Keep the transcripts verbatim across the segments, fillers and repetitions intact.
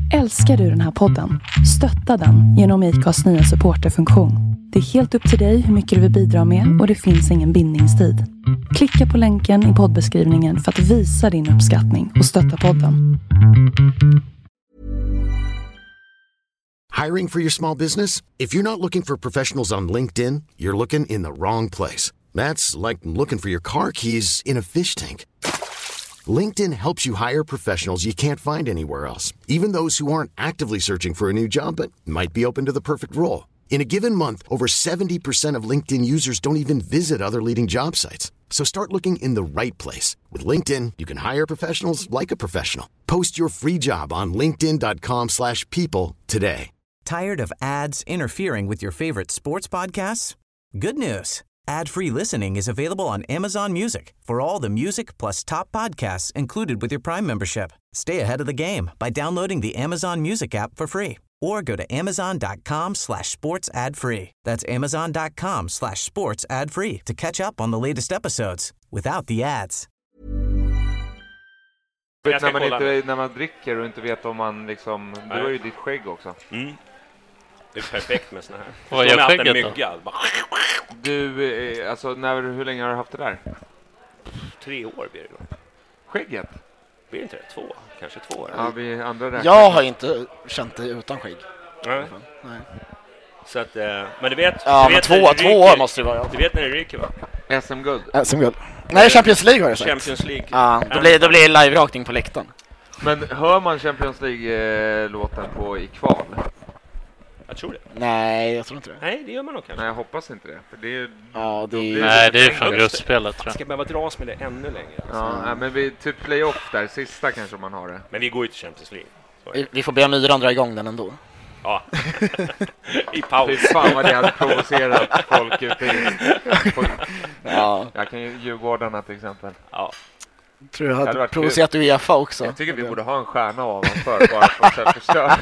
Älskar du den här podden? Stötta den genom I C A:s nya supporterfunktion. Det är helt upp till dig hur mycket du vill bidra med och det finns ingen bindningstid. Klicka på länken i poddbeskrivningen för att visa din uppskattning och stötta podden. Hiring for your small business? If you're not looking for professionals on LinkedIn, you're looking in the wrong place. That's like looking for your car keys in a fish tank. LinkedIn helps you hire professionals you can't find anywhere else, even those who aren't actively searching for a new job but might be open to the perfect role. In a given month, over seventy percent of LinkedIn users don't even visit other leading job sites. So start looking in the right place. With LinkedIn, you can hire professionals like a professional. Post your free job on linkedin dot com slash people today. Tired of ads interfering with your favorite sports podcasts? Good news. Ad-free listening is available on Amazon Music for all the music plus top podcasts included with your Prime membership. Stay ahead of the game by downloading the Amazon Music app for free or go to amazon dot com slash sports ad free. That's amazon dot com slash sports ad free to catch up on the latest episodes without the ads. Vet, när, man inte, när man dricker och inte vet om man liksom... Nej. Du har ju ditt skägg också. Mm. Det är perfekt med såna här. Vad är skägget då? Du, alltså när, hur länge har du haft det där? Tre år blir det då. Skägget? Blir inte det? Två? Kanske två år. Ja, vi andra där. Jag har inte känt det utan skägg. Nej. Nej. Så att, men du vet... Ja, du men vet två, ryker, två år måste det vara. Ja. Du vet när det ryker, va? S M-guld. S M-guld. Nej, Champions League har jag sagt. Champions League. Ja, då blir, då blir det live-rakning på läktaren. Men hör man Champions League-låten på i kval? Jag tror det. Nej, jag tror inte det. Nej, det gör man nog kanske. Nej, jag hoppas inte det. För det är, ja, det är... Nej, det är från gruppspelet, tror jag. Ska behöva dras med det ännu längre. Alltså. Ja, nej, men vi typ playoff där, sista kanske man har det. Men vi går ju till Champions League. Vi, vi får be Myran dra igång den ändå. Ja. I paus. Fy fan vad det hade provocerat folk ute i... På, ja. Jag kan ju Djurgårdarna till exempel. Ja. Tror jag hade provocerat UEFA också. Jag tycker vi borde ha en stjärna ovanför bara för att förstöra.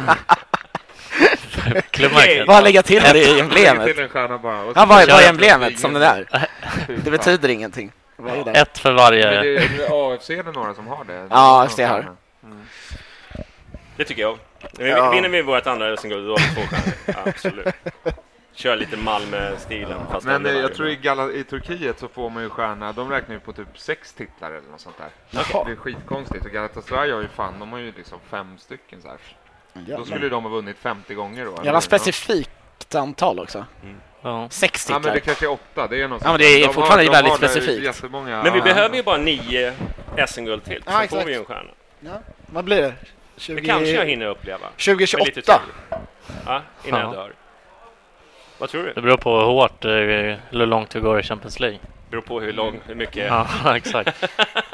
Bara lägga till det i emblemet. Lägga till en stjärna bara. Ja, vad är emblemet som det är? Det betyder ingenting. Ett för varje. Men det är A F C är det några som har det. Ja, A F C har. Mm. Det tycker jag. Ja. Vinner vi vårt andra SM-guld, då har vi två stjärnor. Absolut. Kör lite Malmö-stilen. Fast men jag, jag tror i, Gala, i Turkiet så får man ju stjärna. De räknar ju på typ sex titlar eller något sånt där. Okay. Det är skitkonstigt. Och Galatasaray har ju fan, de har ju liksom fem stycken så här. Ja, då skulle men... de ha vunnit femtio gånger då. Ja, specifikt antal också. Mm. Ja. Sex titlar. Ja, men det kanske är åtta. Det är något. Ja, men det är de fortfarande har, väldigt de specifikt. Men vi ja. behöver ju bara nio S M-guld till. Så ja, får vi ju en stjärna. Ja. Vad blir det? tjugo... Det kanske jag hinner uppleva. tjugo tjugoåtta. Ja, innan ja. jag dör. Vad tror du? Det beror på hur hårt eller hur långt du går i Champions League. Det beror på hur långt, hur mycket... Ja, exakt.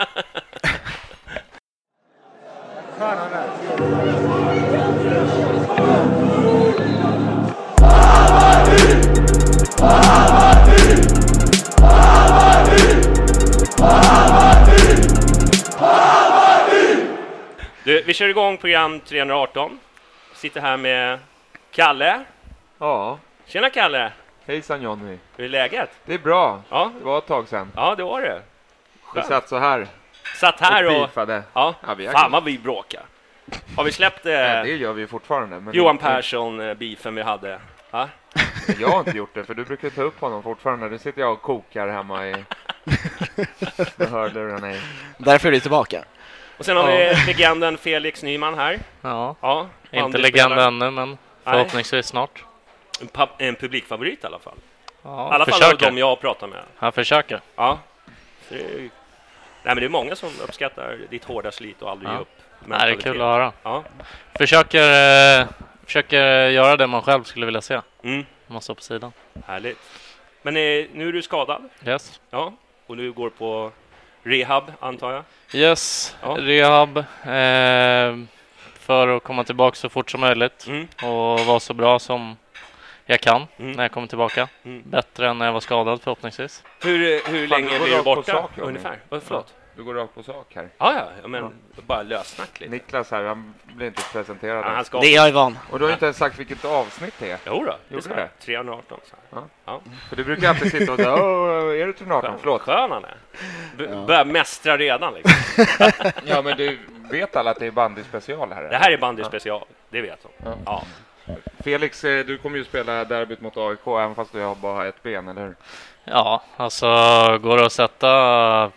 Du, vi kör igång program trehundraarton. Sitter här med Kalle. Ja. Tjena Kalle. Hejsan Johnny. Hur är läget? Det är bra. Ja. Det var ett tag sedan. Ja, det var det. Vi satt så här. Satt här och... och ja. ja vi fan vad vi bråkar. Har vi släppt... Eh... Ja, det gör vi fortfarande. Men Johan det... Persson-beefen vi hade. Ja? Jag har inte gjort det, för du brukar ta upp honom fortfarande. Nu sitter jag och kokar hemma i... Du hörde hur den är. Därför är du tillbaka. Och sen har vi legenden Felix Nyman här. Ja, ja inte legend ännu, men förhoppningsvis Nej. snart. En, pub- en publikfavorit i alla fall. Ja, I alla försöker. fall de jag pratar med. Han försöker. Ja. Så det är... Nej, men det är många som uppskattar ditt hårda slit och aldrig ja. ge upp. Nej, det är kul att höra. Ja. Försöker, eh, försöker göra det man själv skulle vilja se. Mm. Man står på sidan. Härligt. Men eh, nu är du skadad. Yes. Ja. Och du går på rehab, antar jag. Yes, ja. rehab. Eh, för att komma tillbaka så fort som möjligt. Mm. Och vara så bra som jag kan mm. när jag kommer tillbaka. Mm. Bättre än när jag var skadad förhoppningsvis. Hur, hur länge blir du borta? Sak, ungefär? Vad, förlåt? Du går rakt på sak här. Ja, ja. ja men ja. bara lössnack lite. Niklas här, han blir inte presenterad. Ja, han ska... Det är jag van. Och du har inte ens sagt vilket avsnitt det är. Jo då, det Gjorde är det. trehundraarton. Så ja. Ja. För du brukar alltid sitta och säga, åh, är det trehundraarton? Förlåt. Skön han är. B- ja. Börjar mästra redan liksom. Ja, men du, vet alla att det är bandyspecial här? Det här är bandyspecial, ja. Det vet de. Ja. Ja. Felix, du kommer ju spela derbyt mot A I K även fast du har bara ett ben, eller hur? Ja, alltså går det att sätta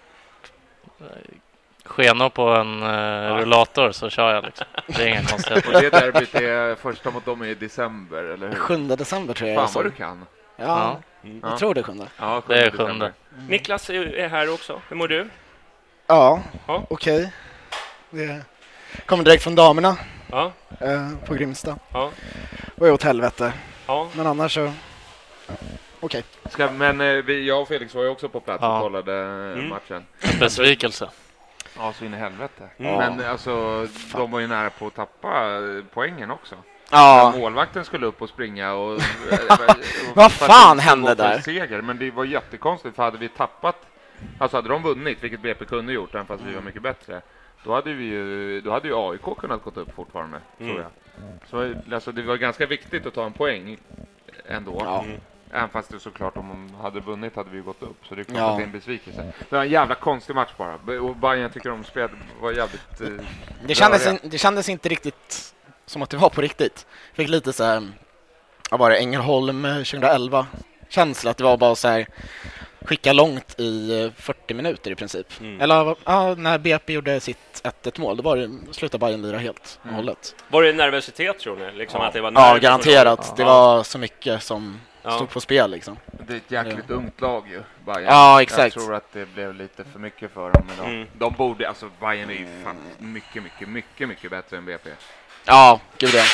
skenor på en uh, rullator så kör jag liksom. Det är ingen konstigt. Och det derbyt är första mot dem i december, eller hur? sjunde december tror jag. Fan vad du kan. Ja, ja. Mm. jag tror det är sjunde. Ja, det är sjunde. Mm. Niklas är här också. Hur mår du? Ja, ja. okej. Okay. Det kommer direkt från damerna. Ja. Eh, på Grimsta. Ja. Och är åt helvete. Ja. Men annars så... Okej. Okay. Men eh, vi, jag och Felix var ju också på plats ja. och kollade mm. matchen. En besvikelse. Ja, så in i helvete. Mm. Men alltså, Fan. de var ju nära på att tappa poängen också. Ja. Målvakten skulle upp och springa och... och Vad fan hände där? Seger. Men det var jättekonstigt, för hade vi tappat... Alltså hade de vunnit, vilket B P kunde gjort, även fast mm. vi var mycket bättre. Då hade, vi ju, då hade ju A I K kunnat gått upp fortfarande, mm. tror jag. Så alltså, det var ganska viktigt att ta en poäng ändå. Ja. Mm. Även fast det såklart, om de hade vunnit hade vi gått upp. Så det är klart ja. att det är en besvikelse. Det var en jävla konstig match bara. Och Bayern tycker de spelade var jävligt... Eh, det, kändes in, det kändes inte riktigt som att det var på riktigt. Fick lite så här... Vad var det? Ängelholm tjugoelva. Känsla att det var bara så här... Skicka långt i fyrtio minuter i princip. Mm. Eller ja, när B P gjorde sitt ett ett mål, då var det, slutade Bayern lira helt och mm. hållet. Var det nervositet tror ni? Liksom ja. Att det var ja, garanterat. Ja. Det var så mycket som ja. stod på spel liksom. Det är ett jäkligt ja. ungt lag ju, Bayern. Ja, exakt. Jag tror att det blev lite för mycket för dem idag. Mm. De borde, alltså Bayern är ju fan mycket, mycket, mycket, mycket bättre än B P. Ja, gud ja.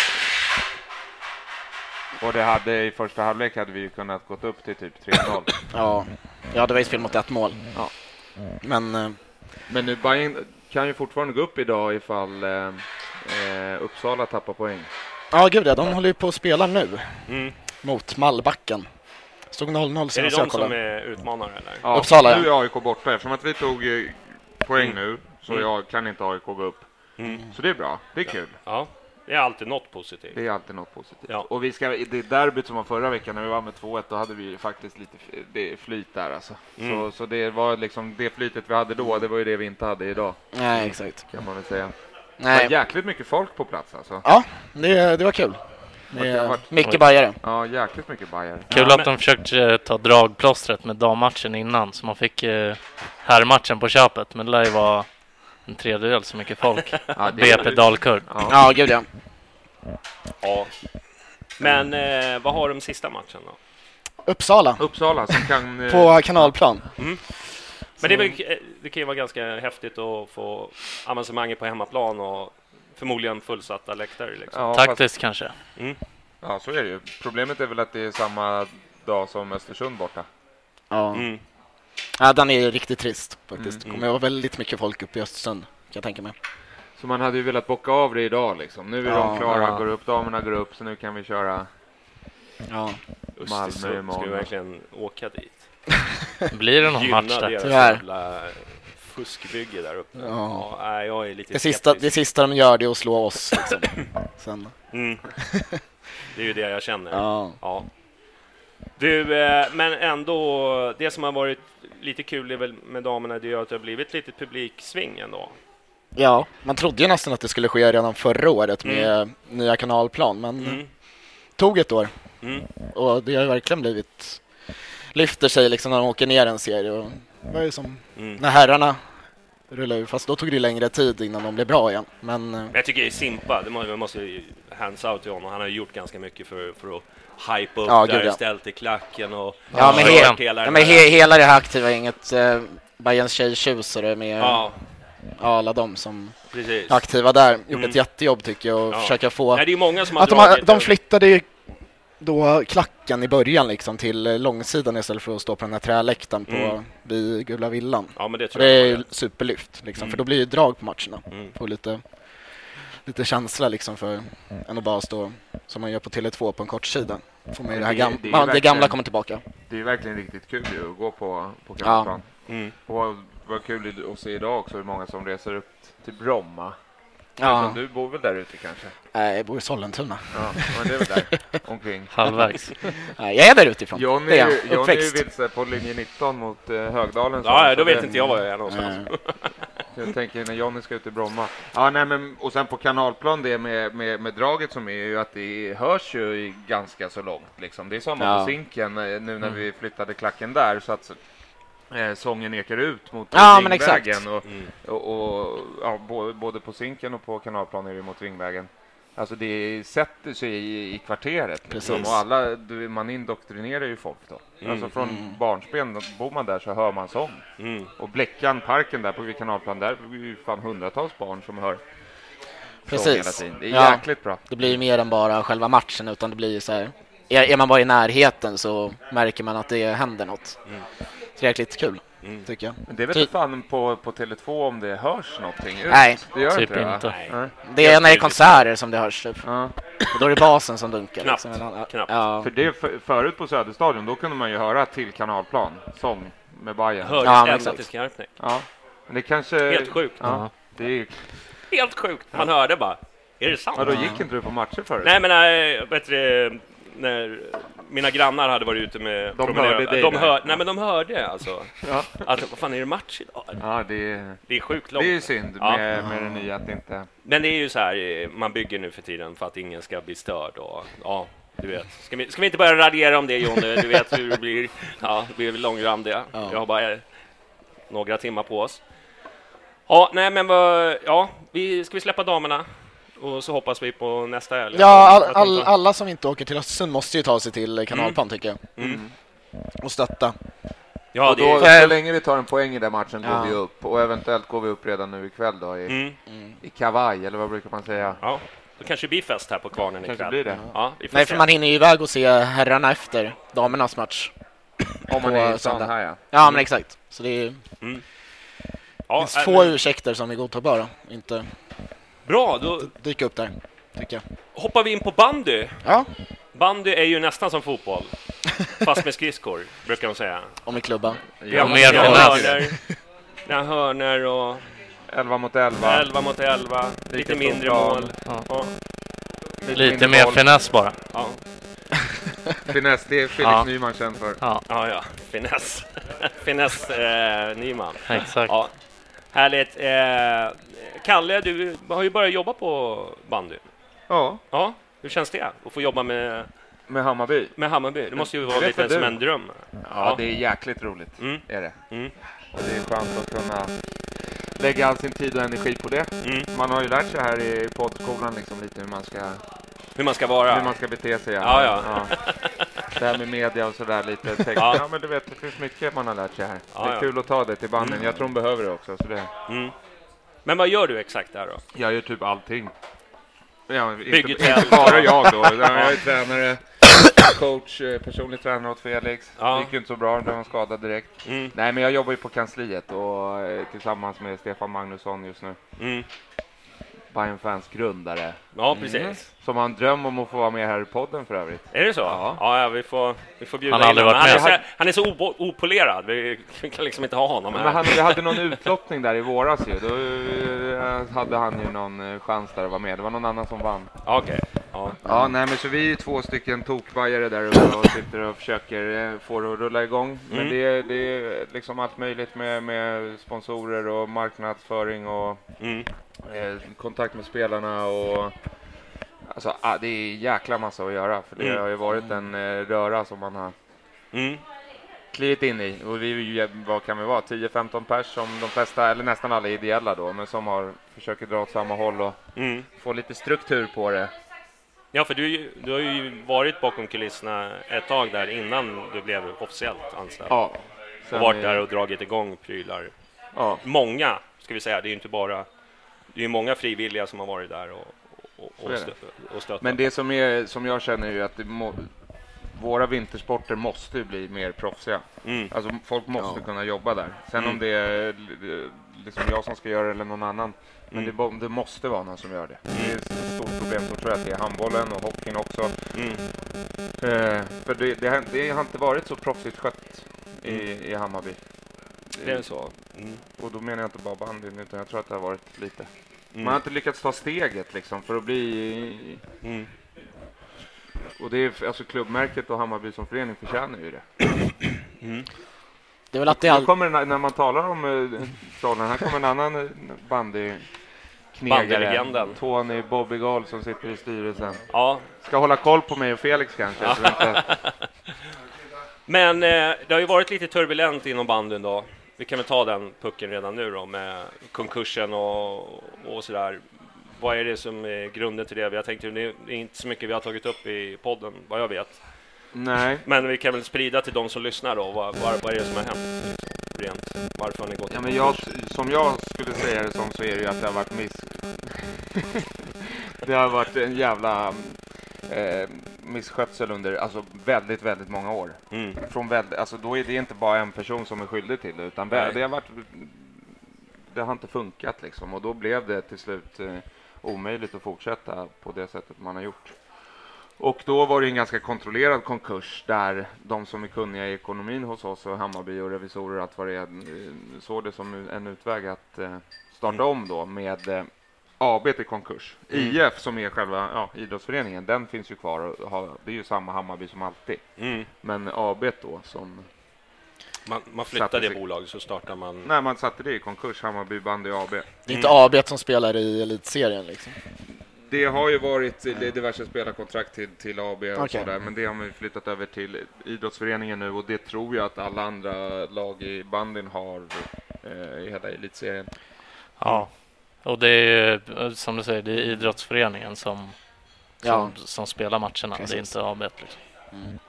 Och det hade i första halvlek hade vi ju kunnat gått upp till typ tre noll. Ja, ja, det var ju spel mot ett mål. Ja. Men eh... men nu Bayern kan ju fortfarande gå upp idag ifall eh, Uppsala tappar poäng. Ja, gud ja, de håller ju på att spela nu. Mm. Mot Mallbacken. Stod noll noll. Är det de som är utmanare eller? Ja, Uppsala, nu är A I K borta. Eftersom att vi tog eh, poäng mm. nu så mm. jag kan inte A I K gå upp. Mm. Så det är bra, det är kul. Ja. Det är alltid något positivt. Det är alltid något positivt. Ja. Och vi ska, det derbyt som var förra veckan när vi var med två ett, då hade vi faktiskt lite det flyt där alltså. Mm. Så, så det var liksom det flytet vi hade då, det var ju det vi inte hade idag. Nej, exakt. Kan man väl säga. Nej. Det var jäkligt mycket folk på plats alltså. Ja, det, det var kul. Det är varit, mycket bajare. Ja, jäkligt mycket bajare. Kul ja, att men... de försökte ta dragplåstret med dammatchen innan, så man fick eh, herrmatchen på köpet. Men det lär ju vara en tredjedel så mycket folk. Ja, B P Dalkurd. Ja, ja gud ja. Ja. Men eh, vad har de sista matchen då? Uppsala. Uppsala som kan... Eh, på kanalplan. Mm. Men det, är väl, det kan ju vara ganska häftigt att få avancemanget på hemmaplan och förmodligen fullsatta läktare. Liksom. Ja, Taktiskt fast... kanske. Mm. Ja, så är det ju. Problemet är väl att det är samma dag som Östersund borta. Ja. Mm. Ja, den är riktigt trist faktiskt. Det kommer att vara väldigt mycket folk uppe i Östersund, kan jag tänka mig. Så man hade ju velat bocka av det idag liksom. Nu är ja, de klara, ja. går upp, damerna går upp, så nu kan vi köra ja. Malmö imorgon. Ska vi verkligen åka dit? Blir det någon match där? Tyvärr. Fuskbygge där uppe. Ja. Ja, jag är lite det, sista, det sista de gör det är att slå oss liksom. Sen. Mm. Det är ju det jag känner. Ja. Ja. Du, eh, men ändå, det som har varit lite kul är väl med damerna, det är att det har blivit lite publiksving ändå. Ja, man trodde ju nästan att det skulle ske redan förra året med mm. nya kanalplan, men mm. tog ett år. Mm. Och det har ju verkligen blivit, lyfter sig liksom när de åker ner en serie. Och det var ju som mm. när herrarna rullade ur, fast då tog det längre tid innan de blev bra igen. Men, men jag tycker det är Simpa, det måste, måste hands out till honom. Han har gjort ganska mycket för, för att hype upp ja, där, ja. ställt i klacken och ja, men he- hela, ja, men he- hela det här aktiva inget eh, Bayerns tjejtjusare med ja. alla de som Precis. är aktiva där gjort mm. ett jättejobb tycker jag och ja. försöka få Nej, det är många som har att de, har, de flyttade ju då klacken i början liksom till långsidan istället för att stå på den här träläktaren på mm. vid Gula Villan. Ja, men det tror det jag är superlyft liksom mm. för då blir det drag på matcherna mm. på lite lite känsla liksom för mm. än att bara stå som man gör på Tele två på en kort sida. Får man ju det, här gam- det, det, det gamla kommer tillbaka. Det är verkligen riktigt kul ju att gå på på kanalplan. Ja. Mm. Och vad kul att se idag också hur många som reser upp till Bromma. Ja. Du bor väl där ute kanske? Nej, jag bor i Sollentuna. Ja, men det är väl där omkring. Halvvägs. Nej, jag är där utifrån. Johnny är, Johnny är vilse på linje nitton mot uh, Högdalen. Ja, då vet inte jag vad jag är någonstans. Jag tänker när Johnny ska ut i Bromma. Ja, nej, men, och sen på kanalplan det med, med, med draget som är ju att det hörs ju ganska så långt. Liksom. Det är samma ja. på Zinken nu när mm. vi flyttade klacken där så att eh, sången ekar ut mot ja, Vingvägen. Och, mm. och, och, ja, både på Zinken och på kanalplan är det mot Vingvägen. Alltså det sätter sig i, i kvarteret liksom, och alla, du, man indoktrinerar ju folk då. Mm. Alltså från mm. barnsben, bor man där så hör man sång. Mm. Och Bläckan, parken där på kanalplan, där är ju fan hundratals barn som hör sång hela tiden. Det är ja, jäkligt bra. Det blir ju mer än bara själva matchen, utan det blir ju så här, är, är man bara i närheten så märker man att det händer något. Mm. Så det är jäkligt kul. Mm. Tycker jag. Men det vet inte fan på, på Tele två om det hörs någonting. Nej, det gör typ inte det. inte. Nej. Det är när det är konserter som det hörs. Typ. Ja. Och då är det basen som dunkar. Knappt. Liksom. Knappt. Ja. För det för, förut på Söderstadion, då kunde man ju höra till kanalplan sång med Bayern. Hördes ja, ända till Skarpnäck. Ja. Men det kanske helt sjukt. Ja. Det är helt sjukt. Man ja. hörde bara. Är det sant? Ja, då gick inte du på matcher förut. Nej, men nej, bättre när mina grannar hade varit ute med de hörde dig de hör, nej men de hörde alltså ja. att vad fan är det match idag? Ja, det är det är sjukt långt. Det är ju synd ja. med, med det nya att inte. Men det är ju så här man bygger nu för tiden för att ingen ska bli störd och ja, du vet. Ska vi ska vi inte börja radera om det, Jonny? Du vet hur det blir. Ja, det blir långrandiga. Ja. Jag har bara några timmar på oss. Ja, nej men ja, vi ska vi släppa damerna. Och så hoppas vi på nästa helg. Ja, all, all, alla som inte åker till Östersund måste ju ta sig till kanalplan mm. tycker jag. Mm. Och stötta. Ja, och då, det... så länge vi tar en poäng i den matchen ja. går vi upp. Och eventuellt går vi upp redan nu ikväll då i, mm. i kavaj, eller vad brukar man säga? Ja, då kanske det blir fest här på Kvarnen kanske ikväll. Blir det. Ja, nej, för man hinner ju iväg och se herrarna efter damernas match. Om man är i stan här, ja. Ja, men exakt. Så det är ju mm. ja, finns få men... ursäkter som är godtagbara. Inte... Bra, då dyka upp där, tycker jag. Hoppar vi in på bandy. Ja. Bandy är ju nästan som fotboll. Fast med skridskor, brukar de säga. Och med klubban. Ja, mer hörner. När hörner och... elva mot elva. elva mot elva. Lite, lite mindre mål. Ja. Ja. Lite, lite mer boll. Finess bara. Ja. Finess, det är Felix ja. Nyman känd för. Ja, ja. ja. Finess. Finess eh, Nyman. Exakt. Ja. Härligt. Eh, Kalle, du har ju börjat jobba på bandy. Ja. Ja. Hur känns det att få jobba med med Hammarby? Med Hammarby. Det måste ju vara lite som en dröm. Ja, ja, det är jäkligt roligt. Mm. Är det. Mm. Och det är skönt att kunna lägga all sin tid och energi på det. Mm. Man har ju lärt sig här i poddskolan liksom lite hur man ska hur man ska vara. Hur man ska bete sig. Ja, ja. ja. Det här med media och sådär lite text. Ja. ja, men du vet, det finns mycket man har lärt sig här. Ja, det är ja. kul att ta det till banden. Mm. Jag tror de behöver det också. Så det. Mm. Men vad gör du exakt där då? Jag gör typ allting. Ja, inte, inte bara jag då. Jag är tränare, coach, personlig tränare åt Felix. Ja. Det gick ju inte så bra, det var skadad direkt. Mm. Nej, men jag jobbar ju på kansliet och tillsammans med Stefan Magnusson just nu. Mm. Bayern Fans grundare. Ja, precis. Mm. Som har en dröm om att få vara med här i podden för övrigt. Är det så? Ja, ja vi, får, vi får bjuda han har in honom. Han är, så, han är så op- opolerad. Vi kan liksom inte ha honom här. Men han, vi hade någon utlottning där i våras ju. Då uh, hade han ju någon uh, chans där att vara med. Det var någon annan som vann. Okej. Okay. Ja. ja, nej men så vi är två stycken tokbajare där uppe och sitter och försöker uh, få det att rulla igång. Mm. Men det är, det är liksom allt möjligt med, med sponsorer och marknadsföring och mm. eh, kontakt med spelarna och alltså, ah, det är jäkla massa att göra för det mm. har ju varit en eh, röra som man har mm. klivit in i och vi vad kan vi vara tio femton pers som de flesta eller nästan alla är ideella då men som har försöker dra åt samma håll och mm. få lite struktur på det. Ja, för du, du har ju varit bakom kulisserna ett tag där innan du blev officiellt anställd. Ja. Och varit där och dragit igång prylar. Ja. Många, ska vi säga, det är ju inte bara det är ju många frivilliga som har varit där och Och, och, stö- och stötta. Men det som, är, som jag känner är att det må, våra vintersporter måste bli mer proffsiga. Mm. Alltså folk måste ja. kunna jobba där. Sen mm. om det är liksom jag som ska göra det eller någon annan. Men mm. det, det måste vara någon som gör det. Mm. Det är ett stort problem så tror jag att det är handbollen och hockeyn också. Mm. Eh, för det, det, det har inte varit så proffsigt skött i, mm. i Hammarby. Det är så. Mm. Och då menar jag inte bara bandyn utan jag tror att det har varit lite. Mm. Man har inte lyckats ta steget liksom för att bli mm. och det är alltså klubbmärket och Hammarby som förening förtjänar ju det. Mm. Det är väl att det all... kommer, när man talar om uh, trollen, här kommer en annan bandy knegare, Tony Bobby Gall som sitter i styrelsen. Ja. Ska hålla koll på mig och Felix kanske. Ja. Inte... Men eh, det har ju varit lite turbulent inom banden då. Vi kan väl ta den pucken redan nu då med konkursen och, och sådär. Vad är det som är grunden till det? Jag tänkte det är inte så mycket vi har tagit upp i podden, vad jag vet. Nej. Men vi kan väl sprida till de som lyssnar då. Vad, vad, vad är det som har hänt? Rent. Varför har ni gått? Ja, men jag, som jag skulle säga det som, så är det ju att det har varit miss... det har varit en jävla eh, misskötsel under alltså, väldigt, väldigt många år. Mm. Från väldigt, alltså, då är det inte bara en person som är skyldig till det, utan Nej. det har varit... Det har inte funkat liksom, och då blev det till slut eh, omöjligt att fortsätta på det sättet man har gjort. Och då var det en ganska kontrollerad konkurs där de som är kunniga i ekonomin hos oss och Hammarby och revisorer att vad det är, såg det som en utväg att eh, starta om då med eh, A B till konkurs. Mm. I F som är själva ja, idrottsföreningen, den finns ju kvar och har, det är ju samma Hammarby som alltid. Mm. Men A B då som... Man, man flyttar det bolaget så startar man... Nej, man satte det i konkurs, Hammarby bandy A B. Det är inte mm. A B som spelar i elitserien liksom? Det har ju varit diverse spelarkontrakt till, till A B och okay. sådär, men det har man flyttat över till idrottsföreningen nu och det tror jag att alla andra lag i bandyn har eh, i hela elitserien. Ja, och det är som du säger, det är idrottsföreningen som, ja. som, som spelar matcherna, Precis. Det är inte A B liksom. Mm.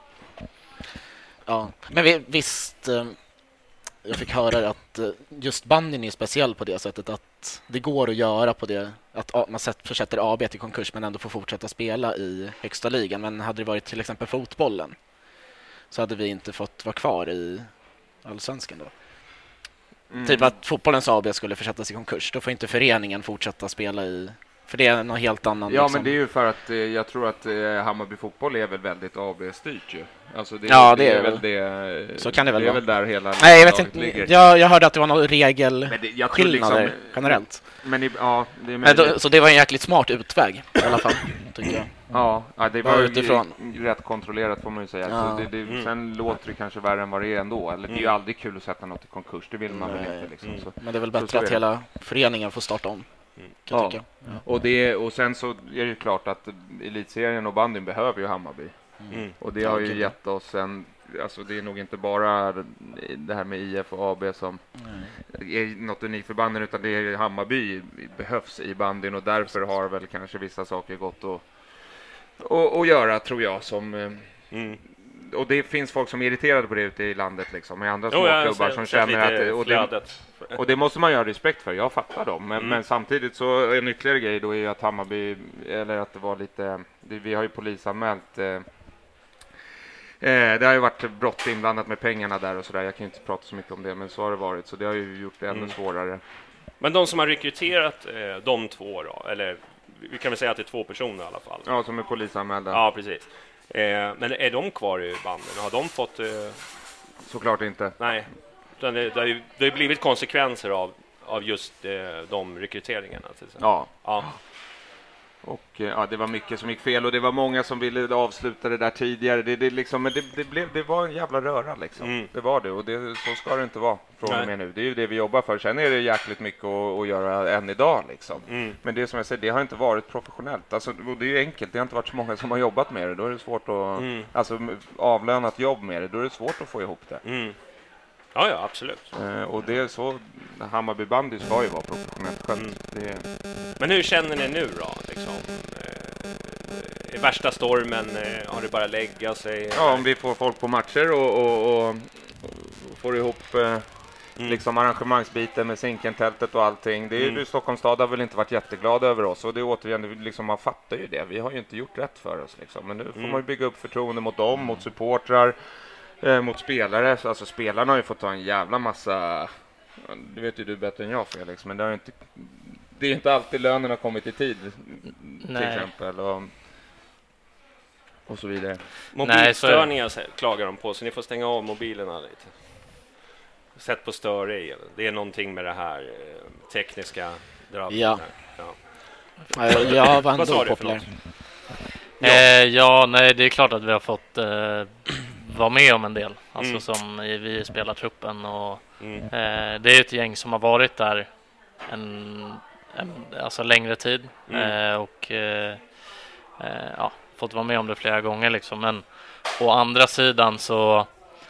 Ja, men vi, visst... Eh, jag fick höra att just bandyn är speciell på det sättet att det går att göra på det, att man försätter A B till konkurs men ändå får fortsätta spela i högsta ligan. Men hade det varit till exempel fotbollen så hade vi inte fått vara kvar i allsvenskan då. Mm. Typ att fotbollens A B skulle försättas i konkurs, då får inte föreningen fortsätta spela i... För det är någon helt annan... Ja, liksom. Men det är ju för att eh, jag tror att eh, Hammarby fotboll är väl väldigt A B-styrt ju. Alltså det, ja, det, det är, är väl det. Så kan det väl det är vara. väl där hela... Nej, jag vet inte. Jag, jag hörde att det var någon regelskillnader liksom, generellt. Men, ja, det är men då, så det var en jäkligt smart utväg i alla fall, tycker jag. Ja, ja, det var utifrån. Rätt kontrollerat får man ju säga. Ja. Så det, det, mm. Sen låter det kanske värre än vad det är ändå. Eller, mm. Det är ju aldrig kul att sätta något i konkurs, det vill man mm. väl inte. Liksom. Mm. Så, men det är väl bättre att hela föreningen får starta om. Mm. Ja. Ja. Och, det, och sen så är det ju klart att elitserien och bandyn behöver ju Hammarby. Mm. Och det har ju gett oss en... Alltså det är nog inte bara det här med I F och A B som mm. är något unikt för bandyn, utan det är Hammarby behövs i bandyn och därför har väl kanske vissa saker gått att, att, att göra, tror jag. Som, mm. Och det finns folk som är irriterade på det ute i landet liksom, i andra småklubbar som känner att... Och det, och det måste man göra respekt för, jag fattar dem. Men, mm. men samtidigt så en ytterligare grej då är ju att Hammarby, eller att det var lite... Det, vi har ju polisanmält... Eh, Eh, det har ju varit brott inblandat med pengarna där och sådär. Jag kan inte prata så mycket om det, men så har det varit. Så det har ju gjort det ännu mm. svårare. Men de som har rekryterat eh, de två då, eller vi kan väl säga att det är två personer i alla fall. Ja, som är polisanmälda. Ja, precis. Eh, men är de kvar i banden? Har de fått... Eh... Såklart inte. Nej, det, det, har ju, det har blivit konsekvenser av, av just eh, de rekryteringarna. Till exempel. Ja. Ja. Och ja, det var mycket som gick fel och det var många som ville avsluta det där tidigare. Det, det, liksom, men det, det, blev, det var en jävla röra liksom. Mm. Det var det och det, så ska det inte vara från och med nu. Det är ju det vi jobbar för. Sen är det jäkligt mycket att, att göra än idag liksom. Mm. Men det som jag säger, det har inte varit professionellt. Alltså, det är ju enkelt, det har inte varit så många som har jobbat med det. Då är det svårt att, mm. alltså avlönat jobb med det, då är det svårt att få ihop det. Mm. Ja, ja, absolut. Eh, och det är så, Hammarby bandy ska ju vara professionellt skött. Mm. Det... Men hur känner ni nu då? Liksom, eh, i värsta stormen, eh, har det bara lägga sig? Ja, om vi får folk på matcher och, och, och, och får ihop eh, mm. liksom arrangemangsbiten med Zinkentältet och allting. Det är mm. ju, Stockholms stad har väl inte varit jätteglada över oss. Och det är återigen, liksom, man fattar ju det. Vi har ju inte gjort rätt för oss. Liksom. Men nu får mm. man ju bygga upp förtroende mot dem, mot supportrar. Eh, mot spelare, alltså spelarna har ju fått ta en jävla massa, det vet ju du bättre än jag Felix, men det har inte, det är inte alltid lönen har kommit i tid. Nej. Till exempel och, och så vidare. Mobilstörningar så klagar de på, så ni får stänga av mobilerna lite. Sätt på stör i, det är någonting med det här eh, tekniska drabbet. Ja. Ja. Jag var ändå populär. Ja. Eh, ja, nej, det är klart att vi har fått eh, vara med om en del. Alltså Mm. som i vi spelar truppen och Mm. eh, det är ett gäng som har varit där en, en alltså längre tid Mm. eh, och eh, eh, ja, fått vara med om det flera gånger liksom. Men å andra sidan så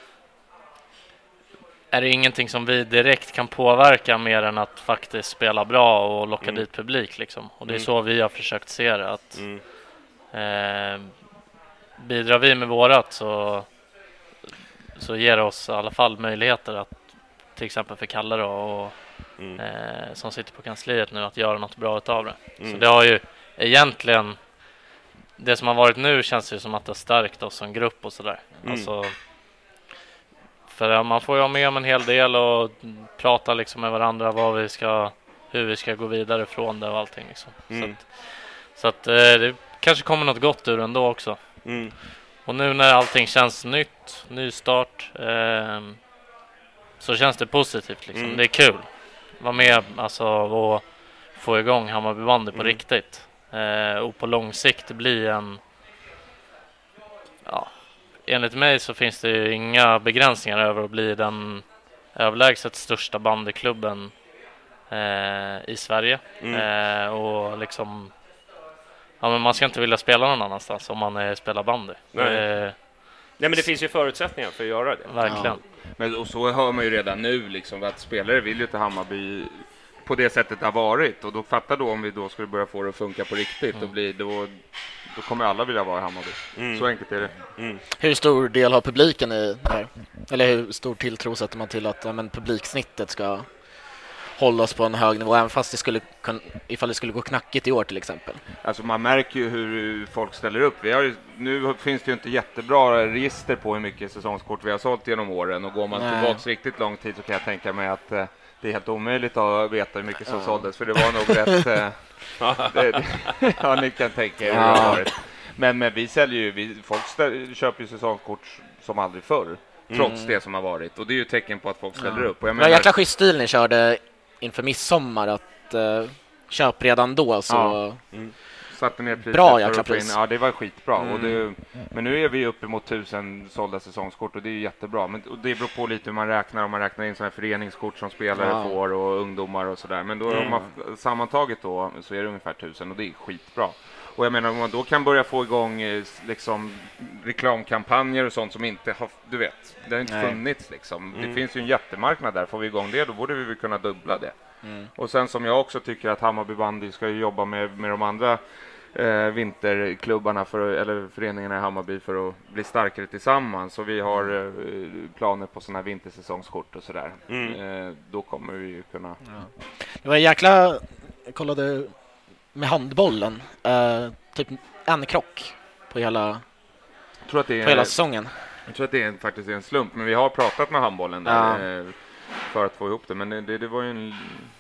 är det ingenting som vi direkt kan påverka mer än att faktiskt spela bra och locka Mm. dit publik liksom. Och det är Mm. så vi har försökt se det, att Mm. eh, bidrar vi med vårat så så ger det oss i alla fall möjligheter att till exempel för Kalle då, och Mm. eh, som sitter på kansliet nu, att göra något bra utav det. Mm. Så det har ju egentligen, det som har varit nu känns ju som att det har stärkt oss som grupp och sådär. Mm. Alltså, för man får ju ha med om en hel del och prata liksom med varandra vad vi ska, hur vi ska gå vidare från det och allting liksom. Mm. Så att, så att eh, det kanske kommer något gott ur ändå också. Mm. Och nu när allting känns nytt, ny start, eh, så känns det positivt liksom. Mm. Det är kul. Vara med alltså, och få igång Hammarby bandy på Mm. riktigt. Eh, och på lång sikt bli en... Ja, enligt mig så finns det ju inga begränsningar över att bli den överlägset största bandyklubben eh, i Sverige. Mm. Eh, och liksom... Ja, men man ska inte vilja spela någon annanstans om man är spelar bandy. Nej. Eh, Nej, men det finns ju förutsättningar för att göra det. verkligen. Men, och så hör man ju redan nu liksom, att spelare vill ju till Hammarby på det sättet det har varit. Och då fattar då om vi då skulle börja få det att funka på riktigt. Mm. Då, blir, då, då kommer alla vilja vara i Hammarby. Mm. Så enkelt är det. Mm. Hur stor del har publiken i det här? Eller hur stor tilltro sätter man till att ja, men publiksnittet ska hållas på en hög nivå, även fast det skulle kun, ifall det skulle gå knackigt i år till exempel? Alltså man märker ju hur folk ställer upp. Vi har ju, nu finns det ju inte jättebra register på hur mycket säsongskort vi har sålt genom åren. Och går man Nej. tillbaka riktigt lång tid så kan jag tänka mig att eh, det är helt omöjligt att veta hur mycket som Ja. såldes. För det var nog rätt... Eh, det, det, ja, ni kan tänka er hur det Ja. har varit. Men, men vi säljer ju... Vi, folk stä, köper ju säsongskort som aldrig förr. Trots Mm. det som har varit. Och det är ju ett tecken på att folk ställer Ja. upp. Och jag Det var en jäkla schysst stil ni körde inför midsommar, att uh, köp redan då så... Ja. Mm. satte ner priset Bra för jäkla att få in- pris. Ja, det var skitbra. Mm. Och det, men nu är vi uppe mot tusen sålda säsongskort och det är ju jättebra. Men och det beror på lite hur man räknar. Om man räknar in sådana här föreningskort som spelare Ja. får och ungdomar och sådär. Men då Mm. om man, sammantaget då så är det ungefär tusen och det är skitbra. Och jag menar om man då kan börja få igång eh, liksom reklamkampanjer och sånt som inte har, du vet, det har inte Nej. funnits liksom. Mm. Det finns ju en jättemarknad där. Får vi igång det, då borde vi väl kunna dubbla det. Mm. Och sen som jag också tycker att Hammarby bandy ska ju jobba med, med de andra eh, vinterklubbarna för, eller föreningarna i Hammarby för att bli starkare tillsammans. Så vi har eh, planer på sådana här vintersäsongskort och sådär. Mm. Eh, då kommer vi ju kunna... Ja. Det var en jäkla... Jag kollade med handbollen. Uh, typ en krock på hela, Jag tror att det på hela är, säsongen. jag tror att det är en, faktiskt är en slump, men vi har pratat med handbollen där, Ja. eh, för att få ihop det. Men det, det var ju en,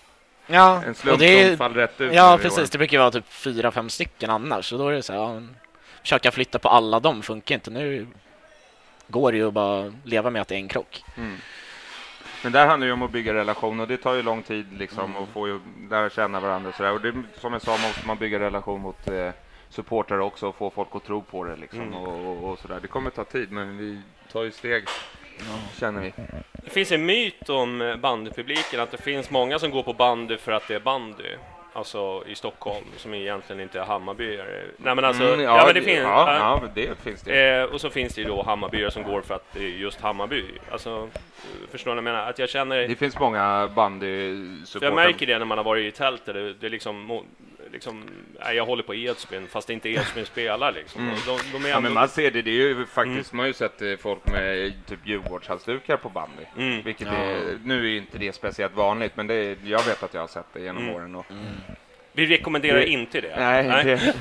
Ja, en slump och det som är, fall rätt ut. ja nu i precis. år. Det brukar ju vara typ fyra, fem stycken annars. Så då är det så här, ja, försöka flytta på alla dem funkar inte. Nu går det ju att bara leva med att det är en krock. Mm. Men där handlar det ju om att bygga relationer och det tar ju lång tid liksom Mm. och få ju lära känna varandra och sådär. Och det, som jag sa, måste man bygga relation mot eh, supportrar också och få folk att tro på det liksom Mm. och, och, och sådär. Det kommer ta tid men vi tar ju steg, känner vi. Det finns en myt om bandypubliken, att det finns många som går på bandy för att det är bandy. Alltså i Stockholm, som egentligen inte är Hammarbyare. Nej men alltså, Mm, ja, men det finns. ja, Ja, ja, men det finns det. Eh, och så finns det ju då Hammarbyare som går för att det är just Hammarby. Alltså, förstår ni vad jag menar? Att jag känner... Det finns många För bandysupportrar. jag märker det när man har varit i tält, där det, det är liksom, mo- liksom nej, jag håller på Edsbyn fast det inte är Edsbyn spelar liksom. Mm. Och De, de är Ja, ändå, men man ser det, det är ju faktiskt, Mm. man har ju sett eh, folk med typ Djurgårdshalsdukar på bandy. Mm. Vilket Ja. är, nu är inte det speciellt vanligt, men det är, jag vet att jag har sett det genom Mm. åren. Och, Vi rekommenderar Det- inte det. nej, Det,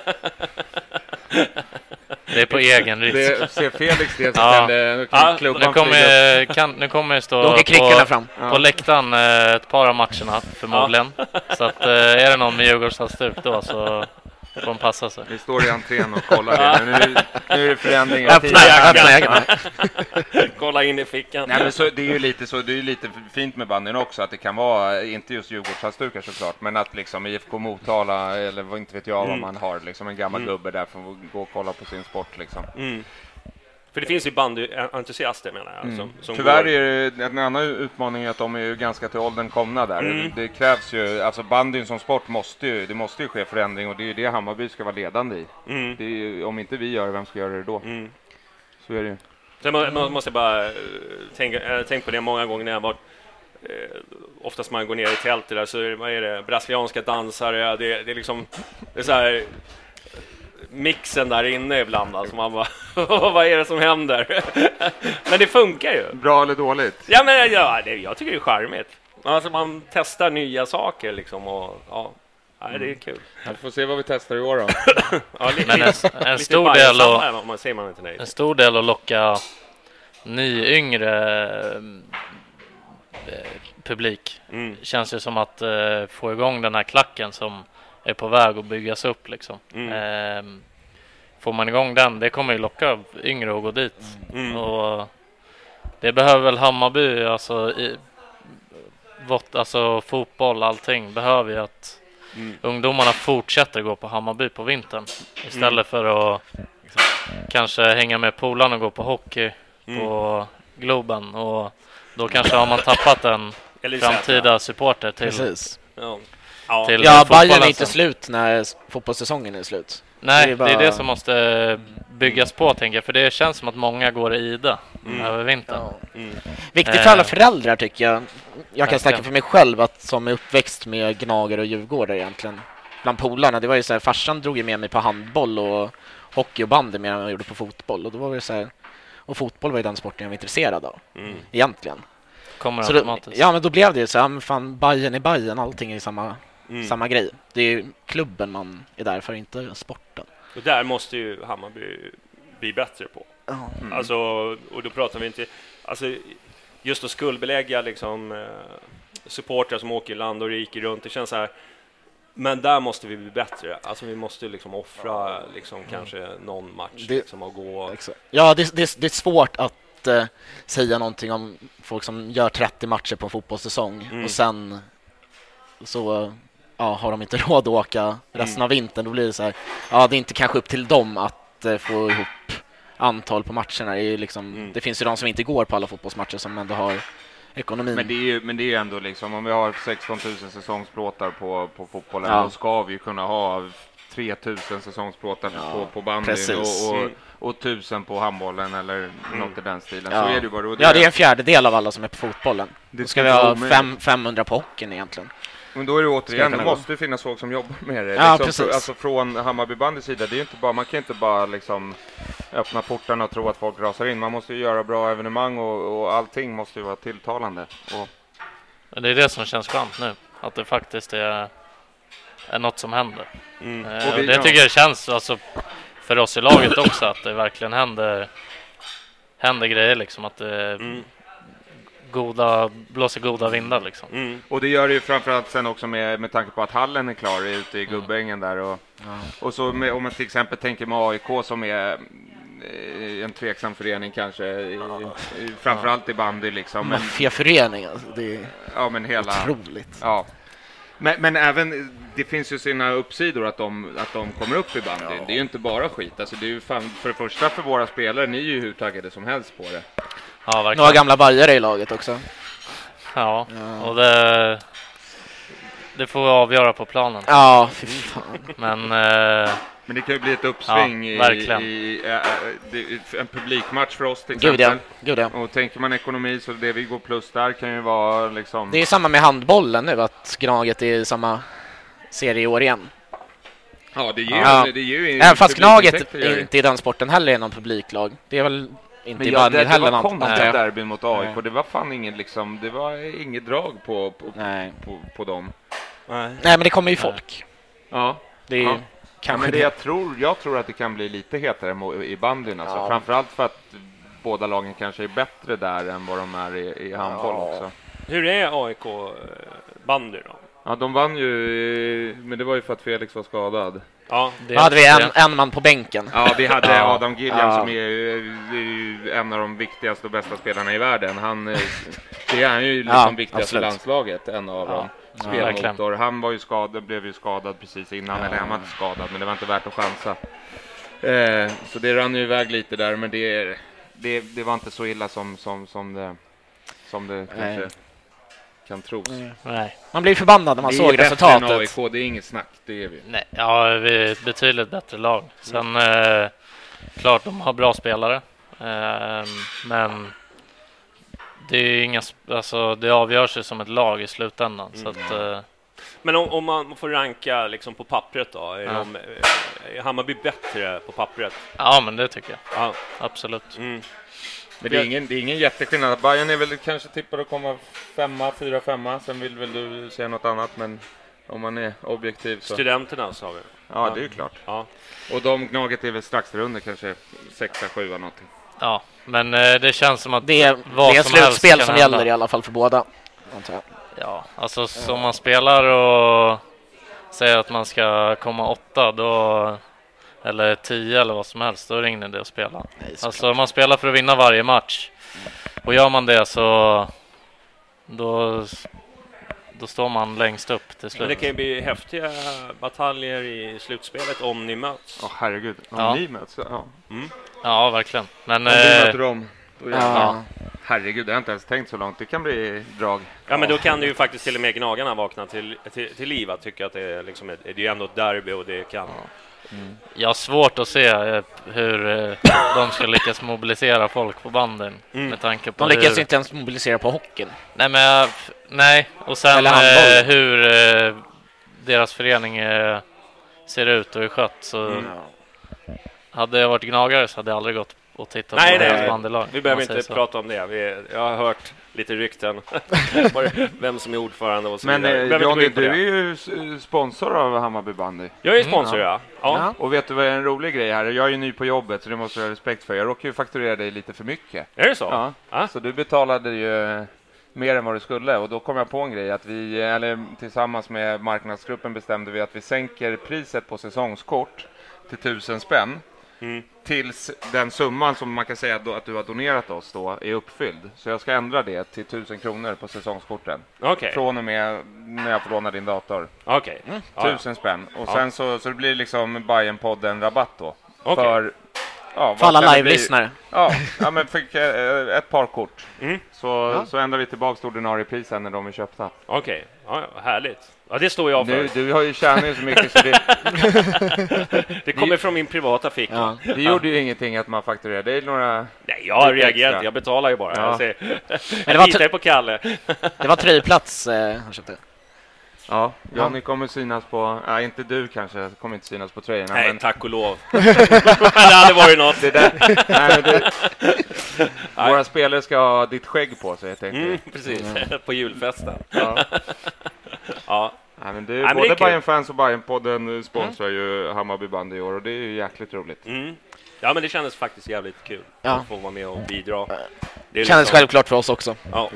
Det är på egen risk. det ser Felix det så Ja. kan det, kan Ja, klubban Nu kommer, kan, nu kommer det stå Då åker krickorna på, fram. Ja. på läktaren eh, ett par av matcherna förmodligen. Så att, eh, är det någon med Djurgårdshalsduk då så får de passa sig. Vi står i entrén och kollar det. Men nu, nu är det förändringar. Öppna jackan. Kolla in i fickan. Nej, men så, det är ju lite så, det är ju lite fint med bandyn också att det kan vara, inte just Djurgårdshalsdukar såklart, men att liksom I F K Motala eller vad inte vet jag vad Mm. man har, liksom en gammal Mm. gubbe där för att gå och kolla på sin sport liksom. Mm. För det finns ju bandyentusiaster menar jag. Mm. Som, som Tyvärr går... är det en annan utmaning att de är ju ganska till åldern komna där. Mm. Det krävs ju, alltså bandyn som sport måste ju, det måste ju ske förändring och det är ju det Hammarby ska vara ledande i. Mm. Det är ju, om inte vi gör det, vem ska göra det då? Mm. Så är det ju. Sen må, må, måste jag bara tänka, tänk på det många gånger när jag varit eh, oftast man går ner i tältet där så är det, vad är det, brasilianska dansare, det, det är liksom det är så här mixen där inne ibland alltså man bara, vad är det som händer? Men det funkar ju. Bra eller dåligt? Ja, men ja, det, jag tycker det är charmigt. Alltså man testar nya saker liksom och ja, nej, det är kul. Vi får se vad vi testar i år då. Ja, li- Men en, en stor del att, man säger man inte nej. en stor del att locka ny yngre eh, publik mm. känns ju som att eh, få igång den här klacken som är på väg att byggas upp liksom. Mm. Eh, får man igång den, det kommer ju locka yngre att gå dit. Mm. Och det behöver väl Hammarby, alltså, i, vårt, alltså fotboll, allting behöver ju att mm. ungdomarna fortsätter gå på Hammarby på vintern istället mm. för att liksom, kanske hänga med polarna och gå på hockey mm. på Globen, och då kanske har man tappat en framtida supporter till. Precis. Ja, ja. Till ja Bayern är inte slut när fotbollssäsongen är slut. Nej, det är, bara... det, är det som måste byggas på, tänker jag. För det känns som att många går i ida mm. över vintern. Ja. Mm. Viktigt för alla föräldrar tycker jag. Jag kan snacka för mig själv att som är uppväxt med Gnager och Djurgårdar egentligen. Bland polarna, det var ju så här, farsan drog ju med mig på handboll och hockey och bandy mer än jag gjorde på fotboll. Och då var det så här, och fotboll var ju den sporten jag var intresserad av. Mm. Egentligen. Kommer så då, ja, men då blev det ju så här, fan, Bayern är Bayern, allting är samma, mm. samma grej. Det är ju klubben man är där för, inte sporten. Och där måste ju Hammarby bli bättre på. Mm. Alltså, och då pratar vi inte... Alltså, just att skuldbelägga liksom, eh, supportrar som åker land och rike runt. Det känns så här... Men där måste vi bli bättre. Alltså vi måste liksom offra liksom, mm. kanske någon match det, liksom, och gå... Exakt. Ja, det, det, det är svårt att eh, säga någonting om folk som gör trettio matcher på en fotbollssäsong. Mm. Och sen så... Ja, har de inte råd att åka resten mm. av vintern, då blir det så här, ja, det är inte kanske upp till dem att uh, få ihop antal på matcherna. Det, är ju liksom, mm. det finns ju de som inte går på alla fotbollsmatcher som ändå har ekonomin. Men det är ju, men det är ju ändå liksom, om vi har sexton tusen säsongsplåtar på, på fotbollen, ja. Då ska vi ju kunna ha tre tusen säsongsplåtar ja, på, på bandyn och, och, och tusen på handbollen eller mm. något i den stilen. Ja. Så är det ju bara. Det ja, det är en fjärdedel av alla som är på fotbollen. Det då ska vi ha fem, femhundra på hockeyn egentligen. Men då är det återigen, det måste det finnas folk som jobbar med det. Ja, liksom, för, alltså från Hammarbybandets sida, det är inte bara, man kan inte bara liksom öppna portarna och tro att folk rasar in. Man måste ju göra bra evenemang och, och allting måste ju vara tilltalande. Och... Det är det som känns skönt nu, att det faktiskt är, är något som händer. Mm. Eh, och vi, och det ja. tycker jag känns alltså, för oss i laget också, att det verkligen händer, händer grejer liksom, att det... Mm. goda, blåser goda vindar liksom. Mm. Och det gör det ju framförallt sen också med, med tanke på att hallen är klar ute i Gubbängen där och, ja. och så med, om man till exempel tänker med A I K som är eh, en tveksam förening kanske i, i, framförallt ja. i bandy liksom. Maffiaförening alltså, det är ja, men hela, otroligt. Ja. Men, men även, det finns ju sina uppsidor att de, att de kommer upp i bandy. Ja. Det är ju inte bara skit. Alltså det är ju fan, för det första för våra spelare, ni är ju hur taggade som helst på det. Ja, några gamla bajare i laget också. Ja, ja. och det, det får vi avgöra på planen. Ja, fy fan. Men, eh, Men det kan ju bli ett uppsving ja, i, i äh, det, en publikmatch för oss till exempel. Gud ja. Gud ja. Och tänker man ekonomi så det vi går plus där kan ju vara liksom... Det är samma med handbollen nu, att Gnaget är i samma serie i år igen. Ja, det ger, ja. Det ger ju... Även fast Gnaget är inte i den sporten heller är någon publiklag. Det är väl... Inte men ja, det, det var konstigt derbyn mot A I K. Det var fan ingen liksom, det var inget drag på på, Nej. på, på dem. Nej. Nej, men det kommer ju folk. Ja. Det är ja. Ja, men det jag tror jag tror att det kan bli lite hetare i bandyn alltså. Ja. Framförallt för att båda lagen kanske är bättre där än vad de är i, i handboll ja. också. Hur är A I K bandy då? Ja, de vann ju, men det var ju för att Felix var skadad. Ja, det hade vi en, en man på bänken. Ja, vi hade Adam Gilliam ja. som är, är en av de viktigaste och bästa spelarna i världen. Han, det är ju liksom ja, viktigaste landslaget, en av ja. dem. Spelmotor. Ja, han var ju skadad, blev ju skadad precis innan, ja. eller han var inte skadad, men det var inte värt att chansa. Eh, så det rann ju iväg lite där, men det är, det, det var inte så illa som, som, som det, som det kanske kan tros. Mm. Nej. Man blir förbannad när man vi såg är resultatet. bättre än A I K, det är inget snack, det är vi. Nej, ja, vi är ett betydligt bättre lag. Sen eh, klart de har bra spelare. Eh, men det är inga, alltså det avgörs ju som ett lag i slutändan. Mm. Så att, eh, men om, om man får ranka liksom på pappret då, är, ja. de, är Hammarby bättre på pappret? Ja, men det tycker jag. Ja. Absolut. Mm. Men det är ingen, det är ingen jätteskillnad. Bayern är väl kanske tippar att komma femma, fyra, femma. Sen vill väl du säga något annat, men om man är objektiv så... Studenterna sa vi. Ja, det är ju klart. Ja. Och de Gnaget är väl strax där under, kanske sexa, sjua någonting. Ja, men eh, det känns som att Det är, vad det är som slutspel helst som kan gäller hända. i alla fall för båda. Antar jag. Ja, alltså som man spelar och säger att man ska komma åtta då, eller tio eller vad som helst, då är det ingen idé att spela. Nej, alltså man spelar för att vinna varje match. Och gör man det så då, då står man längst upp till slut. Men det kan ju bli häftiga bataljer i slutspelet om ni möts. Åh, oh, herregud. Om Ja. ni möts, ja. Mm. Ja, verkligen. Men Om vi eh, möter dem, då Ja. ja. Herregud, jag har inte ens tänkt så långt. Det kan bli drag. Ja, men då kan det ju faktiskt till och med Gnagarna vakna till, till, till liv. Att tycka att det är, liksom, det är ju ändå ett derby och det kan... mm. jag har svårt att se eh, hur eh, de ska lyckas mobilisera folk på banden Mm. med tanke på De lyckas hur... inte ens mobilisera på hockeyn. Nej, men jag, nej, och sen Eller handboll. eh, hur eh, deras förening eh, ser ut och är skött, så Mm. hade jag varit gnagare så hade jag aldrig gått och tittat Nej, på nej, deras bandylag. Vi behöver om man inte säger så. prata om det. Vi, jag har hört lite rykten. Vem som är ordförande och så Men vidare. eh, Vi behöver inte gå Johnny, in på du det. är ju s- sponsor av Hammarby bandy. Jag är sponsor, Mm, ja. Ja. Ja. Och vet du vad är en rolig grej här? Jag är ju ny på jobbet, så det måste jag ha respekt för. Jag råkar ju fakturera dig lite för mycket. Är det så? Ja. Ja. Så du betalade ju mer än vad du skulle, och då kom jag på en grej att vi, eller tillsammans med marknadsgruppen bestämde vi att vi sänker priset på säsongskort till tusen spänn. Mm. Tills den summan som man kan säga då, att du har donerat oss då är uppfylld. Så jag ska ändra det till tusen kronor på säsongskorten. Okej. Från och med när jag får låna din dator. Okej. Ja, ja. Tusen spänn. Och Ja. sen så, så det blir liksom Bayern-podden rabatt då. Okej. För, ja, För vad alla kan det bli? live-lyssnare. Ja, ja, men fick eh, ett par kort. Mm. Så, Ja. så ändrar vi tillbaka till ordinarie pris sen när de är köpta. Okej. Ja, ja, härligt. Ja, det står jag för. Nu, du har ju tjänat ju så mycket så det, Det kommer från min privata ficka. Ja. det gjorde ju ingenting att man fakturerade. Det är några... Nej, jag har Lite reagerat. extra. Jag betalar ju bara. Ja. Jag, ser. det jag var litar t- ju på Kalle. Det var tredjeplats eh, han köpte. Ja, Johnny kommer synas på... Nej, inte du kanske. Kommer inte synas på tröjorna. Nej, men tack och lov. det hade varit något. det där, nej, men det, våra spelare ska ha ditt skägg på sig, jag tänkte. Mm, precis. På julfesten. Ja. Ja. Nej, men det, men det är både kul. Bayern-fans och Bayern-podden sponsrar ju Hammarby bandy i år, och det är ju jäkligt roligt. Mm. Ja, men det kändes faktiskt jävligt kul Ja. att få vara med och bidra. Det är Det kändes liksom- självklart för oss också. Ja,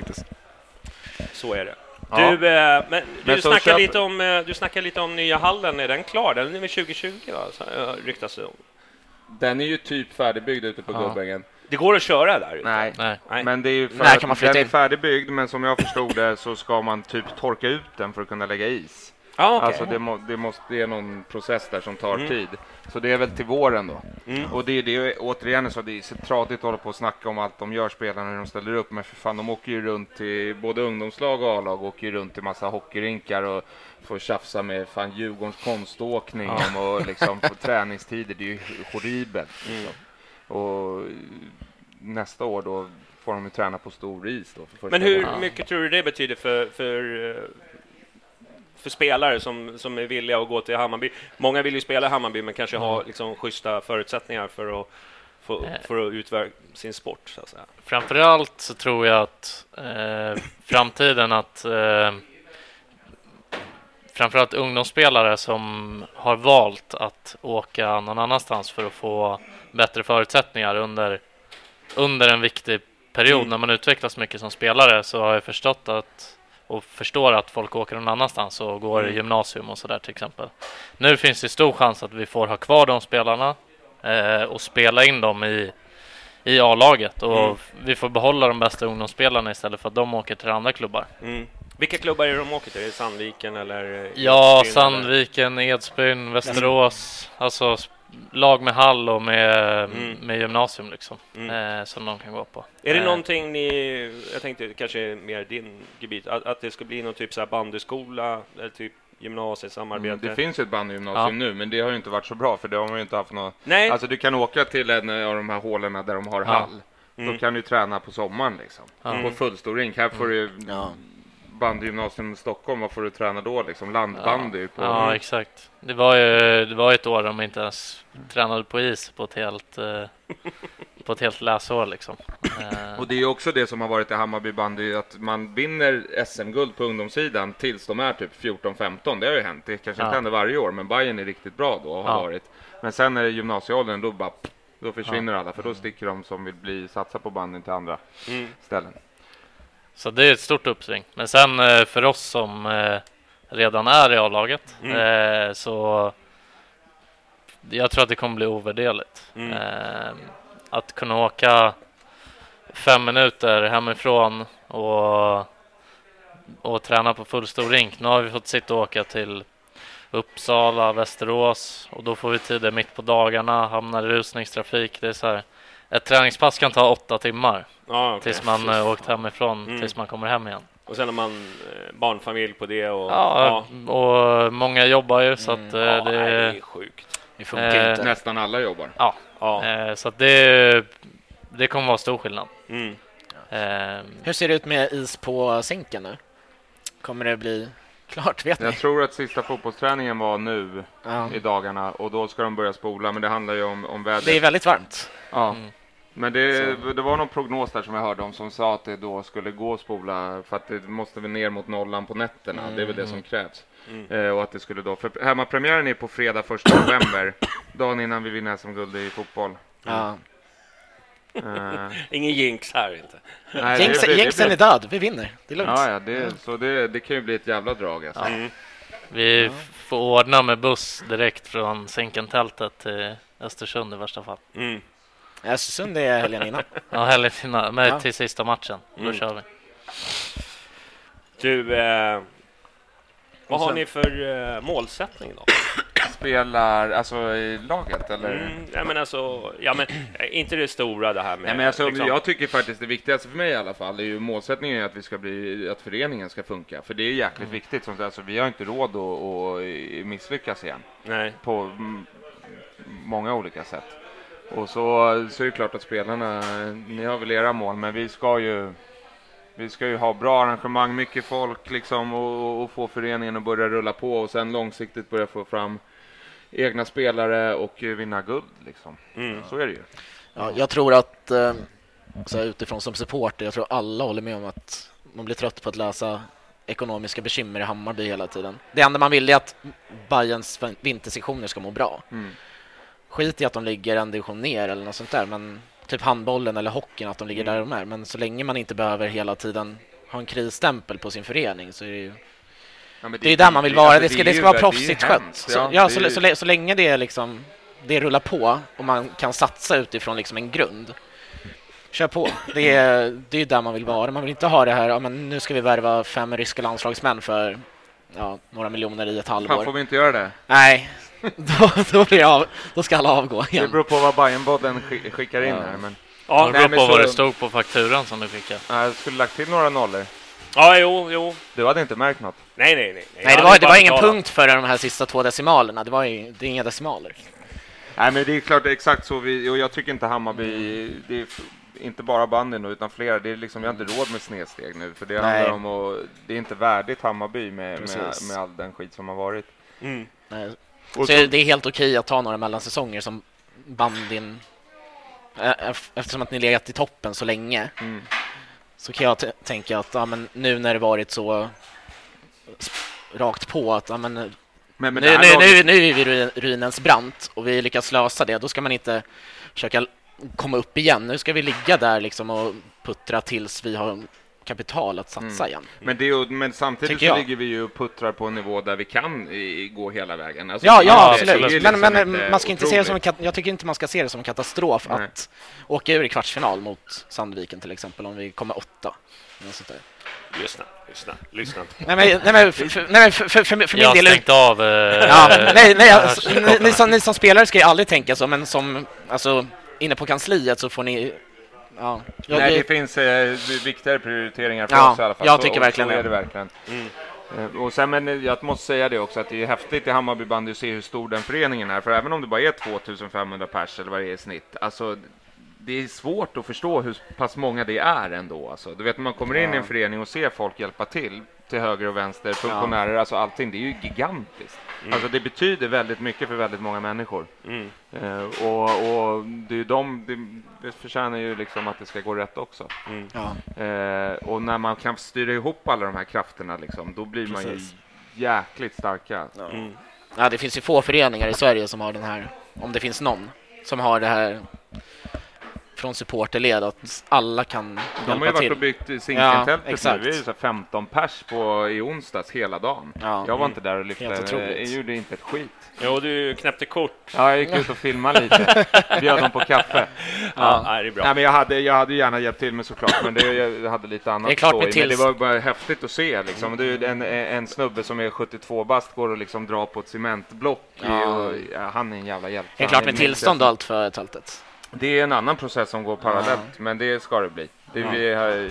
så är det. Ja. Du, eh, men, du, Men så snackar köp- lite om, eh, du snackar lite om nya hallen. Är den klar? Den är väl tjugo tjugo, va? Så, eh, ryktas det om. Den är ju typ färdigbyggd ute på Ja. Gubbängen. Det går att köra där ute? Nej. Nej. Nej. Men det är ju för När att kan man flytta den är in? färdigbyggd, men som jag förstod det så ska man typ torka ut den för att kunna lägga is. Ja, okej. Alltså det, må, det måste, det är någon process där som tar Mm. tid. Så det är väl till våren då. Mm. Och det är det återigen, så det är så tradigt att hålla på och snacka om allt de gör, spelarna, när de ställer upp. Men för fan, de åker ju runt till både ungdomslag och A-lag, åker ju runt till massa hockeyrinkar och får tjafsa med fan Djurgårdens konståkning om och liksom på träningstider. Det är ju horribelt. Liksom. Och nästa år då får de ju träna på stor is då. För första Men hur gången. mycket tror du det betyder för, för, eh, för spelare som, som är villiga att gå till Hammarby? Många vill ju spela i Hammarby, men kanske ha liksom schyssta förutsättningar för att, för, för att utföra sin sport, så att säga. Framförallt så tror jag att eh, framtiden att eh, framförallt ungdomsspelare som har valt att åka någon annanstans för att få bättre förutsättningar under, under en viktig period. Mm. När man utvecklas mycket som spelare så har jag förstått att och förstår att folk åker någon annanstans och går Mm. i gymnasium och sådär till exempel. Nu finns det stor chans att vi får ha kvar de spelarna eh, och spela in dem i i A-laget och Mm. vi får behålla de bästa ungdomsspelarna istället för att de åker till andra klubbar. Mm. Vilka klubbar är det de åker till? Är det Sandviken eller? Ja, Edsbyn, Sandviken, Edsbyn, Västerås, alltså lag med hall och med, mm. med gymnasium liksom, mm. eh, som de kan gå på. Är det eh. någonting ni, jag tänkte kanske mer din gebit, att, att det ska bli någon typ så här bandyskola eller typ gymnasiesamarbete? Mm, det finns ju ett bandygymnasium ja. nu, men det har ju inte varit så bra för det har man ju inte haft något. Nej. Alltså du kan åka till en av de här hålen där de har ja. hall. Mm. Då kan du träna på sommaren liksom. Mm. På fullstor rink. Här får du ja. bandygymnasium i Stockholm, vad får du träna då liksom? Landbandy ja. på. Ja, exakt. Det var ju det var ett år de inte ens tränade på is på ett helt eh, på ett helt läsår liksom. Eh. Och det är ju också det som har varit i Hammarby bandy, att man vinner S M-guld på ungdomssidan tills de är typ fjorton femton. Det har ju hänt. Det kanske ja. inte händer varje år, men Bayern är riktigt bra då har ja. varit. Men sen är det gymnasieåldern, då bara då försvinner ja. alla, för då sticker de som vill bli satsa på banden till andra mm. ställen. Så det är ett stort uppsving. Men sen för oss som redan är i A-laget mm. så jag tror att det kommer bli ovärderligt. Mm. Att kunna åka fem minuter hemifrån och, och träna på fullstor rink. Nu har vi fått sitta och åka till Uppsala, Västerås och då får vi tider mitt på dagarna, hamnar i rusningstrafik. Det är så här, ett träningspass kan ta åtta timmar ah, okay. tills man äh, åkt hemifrån, mm. tills man kommer hem igen. Och sen har man eh, barnfamilj på det och ja, ja. och många jobbar ju så mm. att eh, ja, det, nej, det är sjukt. Det funkar eh, inte. Nästan alla jobbar. Ja. ja. Eh, så att det det kommer vara stor skillnad. Mm. Eh, Hur ser det ut med is på Zinken nu? Kommer det bli klart, vet ni? Jag tror att sista fotbollsträningen var nu ja. i dagarna och då ska de börja spola, men det handlar ju om, om vädret. Det är väldigt varmt. Ja, mm. men det, det var någon prognos där som jag hörde om som sa att det då skulle gå att spola för att det måste väl ner mot nollan på nätterna. Mm. Det är väl det som krävs. Mm. Eh, och att det skulle då, för hemmapremiären är på fredag första november, dagen innan vi vinner som guld i fotboll. Ja. Uh. Ingen jinx här inte. Nej, Jinx, det, det, Jinxen det, det, är död, vi vinner. Det är lugnt. Ja, ja, det, mm. så det, det kan ju bli ett jävla drag alltså. Mm. Vi ja. får ordna med buss direkt från Zinken-tältet till Östersund i värsta fall. Mm. Östersund är helgen innan. Ja, helgen innan, men ja. till sista matchen. Då mm. kör vi. Du, eh, vad har ni för eh, målsättning då? Spelar alltså i laget eller? Mm, ja men alltså ja men inte det stora det här med. Nej, men alltså, liksom. Jag tycker faktiskt det viktigaste för mig i alla fall är ju målsättningen att vi ska bli att föreningen ska funka, för det är jäkligt mm. viktigt som alltså vi har inte råd att, att misslyckas igen. Nej. På m- många olika sätt. Och så så är det klart att spelarna, ni har väl era mål, men vi ska ju vi ska ju ha bra arrangemang, mycket folk liksom och, och få föreningen att börja rulla på och sen långsiktigt börja få fram egna spelare och vinna guld liksom. Mm. Så är det ju. Ja, jag tror att eh, så här, utifrån som supporter, jag tror alla håller med om att man blir trött på att läsa ekonomiska bekymmer i Hammarby hela tiden. Det enda man vill är att Bayerns vintersektioner ska må bra. Mm. Skit i att de ligger en division ner eller något sånt där, men typ handbollen eller hockeyn att de ligger mm. där de är. Men så länge man inte behöver hela tiden ha en krisstämpel på sin förening så är det ju ja, det, det är där man vill vara. Det ska, det ska vara proffsigt skött. Så, ja, ja, så, så, så länge det är liksom det rullar på och man kan satsa utifrån liksom en grund. Kör på. Det är det är där man vill vara. Man vill inte ha det här, ja, men nu ska vi värva fem ryska landslagsmän för ja, några miljoner i ett halvår. Fan, får vi inte göra det? Nej. då, då, blir jag, då ska alla avgå igen. Det beror på vad Bayern-bodden skickar in ja. här. Men... Ja, det beror på vad så... det stod på fakturan som du skickade. Ja, jag skulle lagt till några nollor. Ja, jo, jo. Du hade inte märkt något. Nej, nej, nej. Nej, det var, det var ingen punkt för de här sista två decimalerna. Det var ju, det är inga decimaler. Nej, men det är klart exakt så. Vi, och jag tycker inte Hammarby, det är inte bara banden utan flera. Det är liksom, vi har inte råd med snedsteg nu. För det handlar om, och det är inte värdigt Hammarby med, med, med all den skit som har varit. Mm. Nej. Så, så det är helt okej att ta några mellansäsonger som bandin, eftersom att ni legat i toppen så länge. Mm. Så kan jag t- tänka att ja, men nu när det varit så rakt på att ja, men, men, men nu, nu, nu, nu är vi ruinens brant och vi lyckas lösa det, då ska man inte försöka komma upp igen. Nu ska vi ligga där liksom och puttra tills vi har kapital att satsa mm. igen. Men, det är, men samtidigt så ligger vi ju och puttrar på en nivå där vi kan i, gå hela vägen. Alltså, ja, ja, absolut. Liksom men, men man ska inte se det som en, jag tycker inte man ska se det som en katastrof Nej. att åka ur i kvartsfinal mot Sandviken till exempel om vi kommer åtta. Lyssna, lyssna, lyssna. Nej men, nej, men, för, för, nej, för, för, för, för min jag del... Jag stängt av... Uh, ja, nej, nej, alltså, ni, ni, som, ni som spelare ska ju aldrig tänka så, men som alltså, inne på kansliet så får ni... Ja, jag, nej, det finns eh, viktigare prioriteringar för ja, oss i alla fall. Jag tycker så, verkligen så är det. Verkligen. Mm. Och sen, men jag måste säga det också att det är häftigt i Hammarby bandy att se hur stor den föreningen är. För även om det bara är tvåtusen-femhundra pers eller vad det är i snitt, alltså... Det är svårt att förstå hur pass många det är ändå. Alltså. Du vet, när man kommer in ja. i en förening och ser folk hjälpa till, till höger och vänster, funktionärer, ja. alltså allting, det är ju gigantiskt. Mm. Alltså det betyder väldigt mycket för väldigt många människor. Mm. Uh, och, och det är ju de, det, det förtjänar ju liksom att det ska gå rätt också. Mm. Ja. Uh, och när man kan styra ihop alla de här krafterna, liksom, då blir Precis. man ju jäkligt starka. Ja. Mm. Ja, det finns ju få föreningar i Sverige som har den här, om det finns någon, som har det här... från supporterled att alla kan hjälpa till. De har ju varit och byggt Zinkentältet ja, nu. Vi är ju så femton pers på i onsdags hela dagen. Ja. Jag var inte där och lyfte. Jag gjorde inte ett skit. Jo, du knäppte kort. Ja, jag gick ut och filmade lite. Bjöd dem på kaffe. Ja, ja. Nej, det är bra. Nej, men jag hade, jag hade gärna hjälpt till med såklart, men det, jag hade lite annat. Det är klart med men det var bara häftigt att se. Liksom. Det är en, en snubbe som är sjuttiotvå bast går och liksom drar på ett cementblock. Ja. Och, ja, han är en jävla hjälp. Det är klart med tillstånd och allt för tältet. Det är en annan process som går parallellt, ja. men det ska det bli. Det, ja. vi har,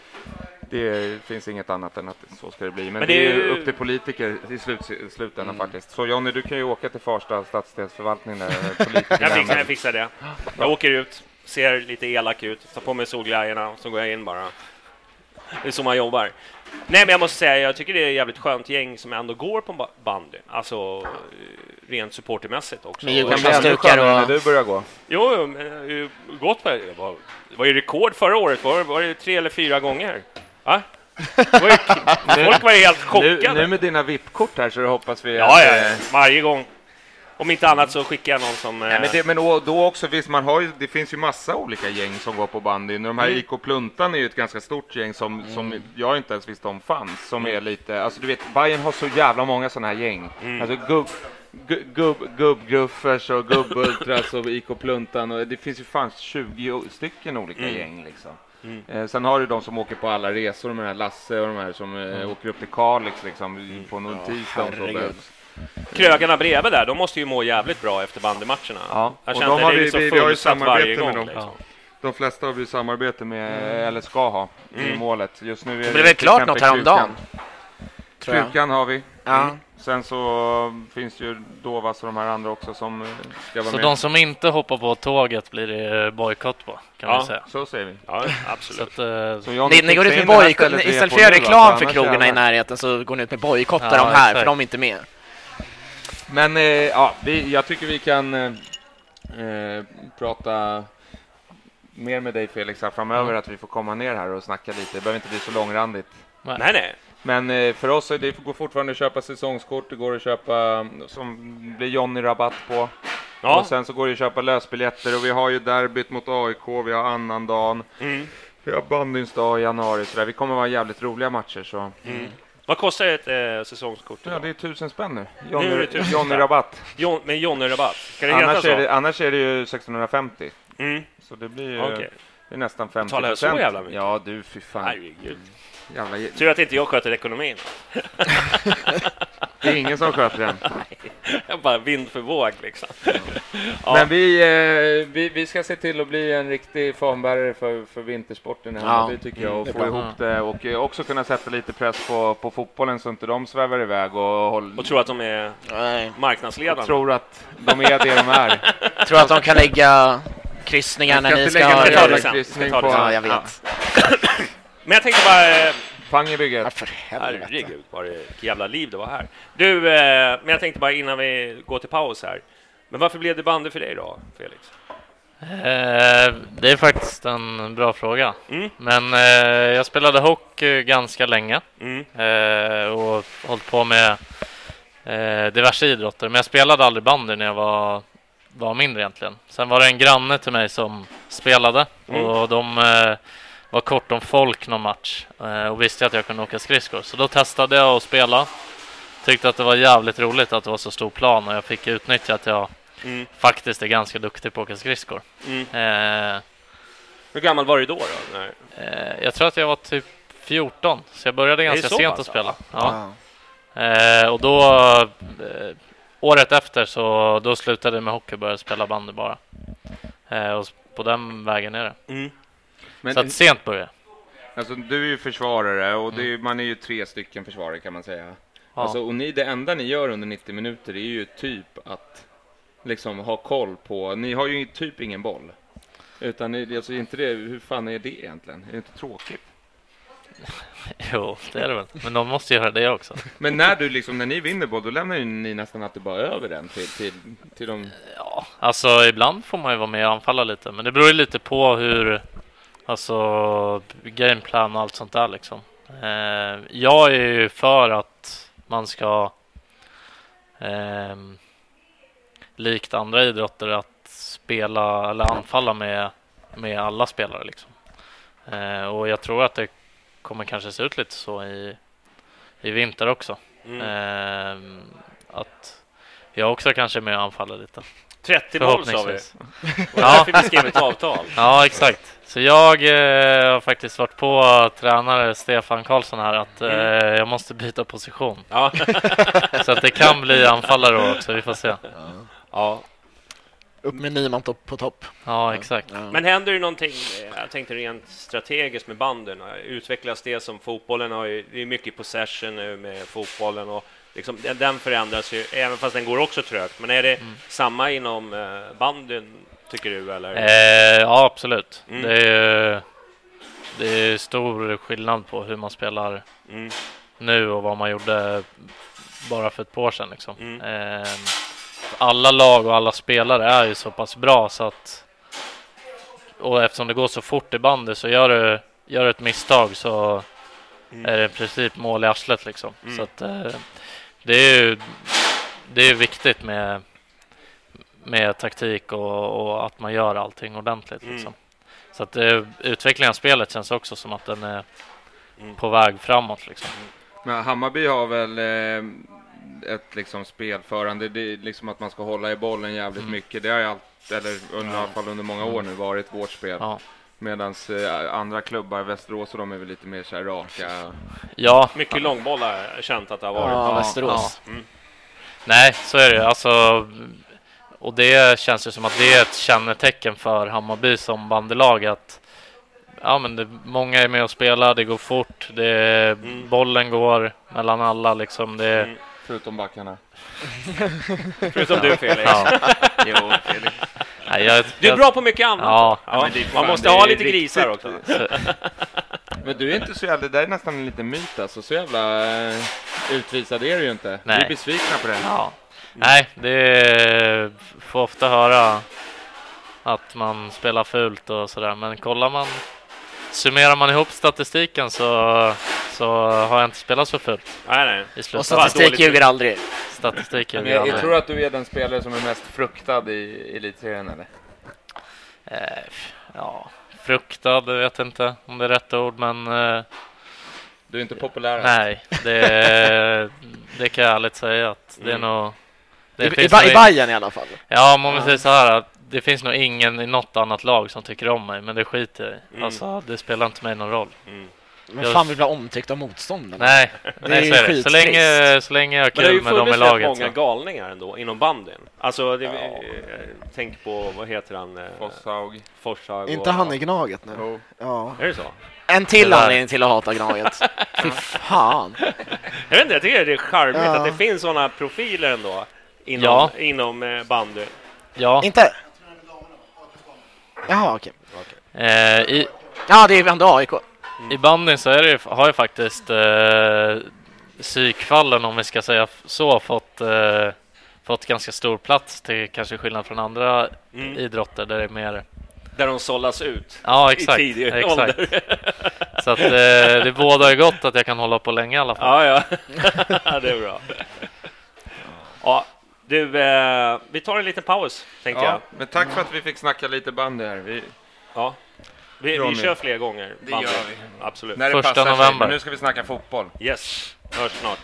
det finns inget annat än att så ska det bli. Men, men det, det är ju upp till politiker i slut, slutändan mm. faktiskt. Så Johnny, du kan ju åka till Farsta stadsdelsförvaltning där jag, fixar, jag fixar det. Jag åker ut, ser lite elak ut, tar på mig solglajjorna och så går jag in bara. Det är så man jobbar. Nej, men jag måste säga, jag tycker det är ett jävligt skönt gäng som ändå går på bandy. Alltså rent supportermässigt också. Men kan bli ännu skönare när du börjar gå. Jo, men jag har gått på det. Var, det var ju rekord förra året. Var, var det tre eller fyra gånger? Va? Var ju, folk var ju helt chockade. Nu, nu med dina V I P-kort här så hoppas vi ja, att... Ja, varje gång. Om inte annat så skickar jag någon som... Nej, men det, men då, då också, visst, man har ju, det finns ju massa olika gäng som går på bandy. De här mm. I K Pluntan är ju ett ganska stort gäng som, mm. som jag inte ens visste om fanns. Som mm. är lite, alltså du vet, Bayern har så jävla många sådana här gäng. Mm. Alltså gubb, gubb, gubbgruffers och gubbultras och I K Pluntan. Och det finns ju fan tjugo stycken olika mm. gäng liksom. Mm. Eh, sen har du de som åker på alla resor, de här Lasse och de här som eh, mm. åker upp till Kalix liksom, mm. på någon ja, tisdag och så behövs. Krögarna bredvid där, de måste ju må jävligt bra efter bandymatcherna. Ja, jag och de har vi, vi, vi har ju samarbete gång, med dem. Liksom. Ja. De flesta har vi samarbete med, mm. eller ska ha, mm. i målet. Just nu är det, det är väl klart något häromdagen. Kyrkan har vi. Ja. Mm. Sen så finns ju Dovas och de här andra också som ska vara så med. Så de som inte hoppar på tåget blir det bojkott på, kan ja, vi säga. Så säger vi. Ja, absolut. Så att, uh, så ni, ni går ut med bojkott, istället för att göra reklam för krogarna i närheten så går ni ut med bojkottar ja, de här, exakt. För de är inte med. Men eh, ja, vi, jag tycker vi kan eh, prata mer med dig Felix här framöver, mm. att vi får komma ner här och snacka lite. Det behöver inte bli så långrandigt. Nej, nej. Men eh, för oss är det går fortfarande att köpa säsongskort. Det går att köpa, som blir Johnny rabatt på. Ja. Och sen så går det att köpa lösbiljetter. Och vi har ju derbyt mot A I K, vi har annandagen. Mm. Vi har bandyns dag i januari. Så där. Vi kommer vara jävligt roliga matcher. Så. Mm. Vad kostar ett eh, säsongskort? Ja, det är tusen spänn nu. Johnny, nu tusen Johnny rabatt. John, men Johnny rabatt. Ska det annars, heta så? Är det, annars är det ju sextonhundrafemtio. Mm. Så det blir ju okay. det är nästan femtio procent. Talar jag så jävla mycket? Ja, du, fy fan. Herregud. Jävla... Tror att inte jag sköter ekonomin. Det är ingen som sköter den. Jag bara vind för våg liksom. Ja. Men vi, eh, vi, vi ska se till att bli en riktig fanbärare för, för vintersporten. Ja. Det tycker jag. Och få ihop det. Och eh, också kunna sätta lite press på, på fotbollen så inte de svävar iväg. Och, håll... och tror att de är Nej. marknadsledande. Jag tror att de är det de är. Tror att de kan lägga kryssningar när ni ska ha en kryssning på... Ja, jag vet. Ja. Men jag tänkte bara... Pang i bygget. Ja, för helvete. Herregud, vad det jävla liv det var här. Du, eh, men jag tänkte bara innan vi går till paus här. Men varför blev det bandy för dig då, Felix? Eh, det är faktiskt en bra fråga. Mm. Men eh, jag spelade hockey ganska länge. Mm. Eh, och hållit på med eh, diverse idrotter. Men jag spelade aldrig bandy när jag var, var mindre egentligen. Sen var det en granne till mig som spelade. Mm. Och de... Eh, var kort om folk någon match eh, och visste att jag kunde åka skridskor. Så då testade jag att spela. Tyckte att det var jävligt roligt att det var så stor plan och jag fick utnyttja att jag mm. faktiskt är ganska duktig på att åka skridskor. Mm. Eh, Hur gammal var du då? då? Nej. Eh, jag tror att jag var typ fjorton, så jag började ganska sent pass, att spela. Ja. Ja. Eh, och då, eh, året efter, så då slutade jag med hockey och började spela bandy bara. Eh, och på den vägen är det. Mm. Men, så att sent började. Alltså, du är ju försvarare och det är, man är ju tre stycken försvarare kan man säga. Ja. Alltså, och ni, det enda ni gör under nittio minuter är ju typ att liksom ha koll på, ni har ju typ ingen boll. Utan ni, alltså, inte det, hur fan är det egentligen? Är det inte tråkigt? Jo, det är det väl. Men de måste göra det också. Men när du liksom, när ni vinner boll, då lämnar ju ni nästan att det bara över den till, till, till de... Ja, alltså ibland får man ju vara med och anfalla lite. Men det beror ju lite på hur, alltså gameplan och allt sånt där liksom. Eh, jag är ju för att man ska eh, likt andra idrotter att spela eller anfalla med, med alla spelare liksom. Eh, och jag tror att det kommer kanske se ut lite så i, i vinter också. Mm. Eh, att jag också kanske är med och anfalla lite. trettio mål sa vi. Och därför vi skrev ett avtal. Ja, exakt. Så jag eh, har faktiskt varit på tränare Stefan Karlsson här att eh, mm. jag måste byta position. Ja. Så att det kan bli anfallare också, vi får se. Ja. Ja. Upp med Nyman på topp. Ja, exakt. Ja. Men händer det någonting, jag tänkte rent strategiskt med banden, utvecklas det som fotbollen har ju, det är mycket possession nu med fotbollen och liksom, den förändras ju, även fast den går också trögt. Men är det mm. samma inom banden, tycker du? Eller? Eh, ja, absolut. Mm. Det, är, det är stor skillnad på hur man spelar mm. nu och vad man gjorde bara för ett par år sedan. Liksom. Mm. Eh, alla lag och alla spelare är ju så pass bra så att, och eftersom det går så fort i bandet så gör du, gör du ett misstag så mm. är det i princip mål i arslet liksom. Mm. Så att eh, det är ju det är viktigt med med taktik och, och att man gör allting ordentligt liksom. Mm. Så att eh, utvecklingen av spelet känns också som att den är mm. på väg framåt liksom. Men Hammarby har väl eh, ett liksom spelförande, det är liksom att man ska hålla i bollen jävligt mm. mycket. Det har ju allt, eller under, i alla fall under många år nu varit vårt spel. Ja. Medan eh, andra klubbar, Västerås och de är väl lite mer så här raka. Ja. Mycket långbollar känt att det har varit. Ja, ja Västerås. Ja. Mm. Nej, så är det. Alltså, och det känns ju som att det är ett kännetecken för Hammarby som bandelag att ja, men det, många är med och spelar, det går fort, det, mm. bollen går mellan alla liksom. Det, mm. Förutom backarna. Förutom du, Felix. Ja. Jo, Felix. Nej, jag, du är bra på mycket annat. Ja. Ja, man fan, måste ha lite grisar också. Men du är inte så jävla, det där är nästan en liten myt alltså. Så jävla uh, utvisad är du ju inte. Nej. Vi är besvikna på det. Ja. Mm. Nej, det får ofta höra att man spelar fult och sådär. Men kollar man, summerar man ihop statistiken så, så har jag inte spelat så fult. Nej, nej. Och statistik ljuger aldrig. Statistik ljuger jag, aldrig. Jag tror att du är den spelare som är mest fruktad i elitserien, eller? Eh, ja, fruktad, jag vet inte om det är rätt ord, men... Eh, du är inte populär? Nej, det, det kan jag ärligt säga att det är mm. nog... Det I, i, I Bayern i alla fall. Ja, man måste säga så här att det finns nog ingen i något annat lag som tycker om mig, men det skiter jag i. Mm. Alltså, det spelar inte mig någon roll. Mm. Men fan vill bli omtyckt av motståndarna. Nej, det nej så, är det. Så, länge, så länge jag har kul med dem i laget. Men det har ju funnits många galningar ändå inom banden. Alltså, det, ja. tänk på, vad heter han? Forshaug. Forshaug. Inte han i Gnaget nu. Oh. Ja. Är det så? En till anledning till att hata Gnaget. Fy fan. Jag vet inte, jag tycker det är charmigt ja. att det finns sådana profiler ändå inom, ja. inom bandy. Ja. Inte? Jaha, okej. Okay. Eh, i... Ja, det är ändå A I K. Mm. I bandyn så är det, har jag faktiskt eh, psykfallen, om vi ska säga så, fått, eh, fått ganska stor plats till kanske skillnad från andra mm. idrotter där det är mer... Där de sållas ut ja, exakt, i tidig exakt. ålder. Så att, eh, det båda är gott att jag kan hålla på länge i alla fall. Ja, ja. Det är bra. Ja, du, eh, vi tar en liten paus, tänkte ja, jag. Men tack för att vi fick snacka lite bandy här. Vi... Ja. Vi, vi kör fler gånger. Det gör vi. Absolut. När det Första passar november. sig, men nu ska vi snacka fotboll. Yes, hörs snart.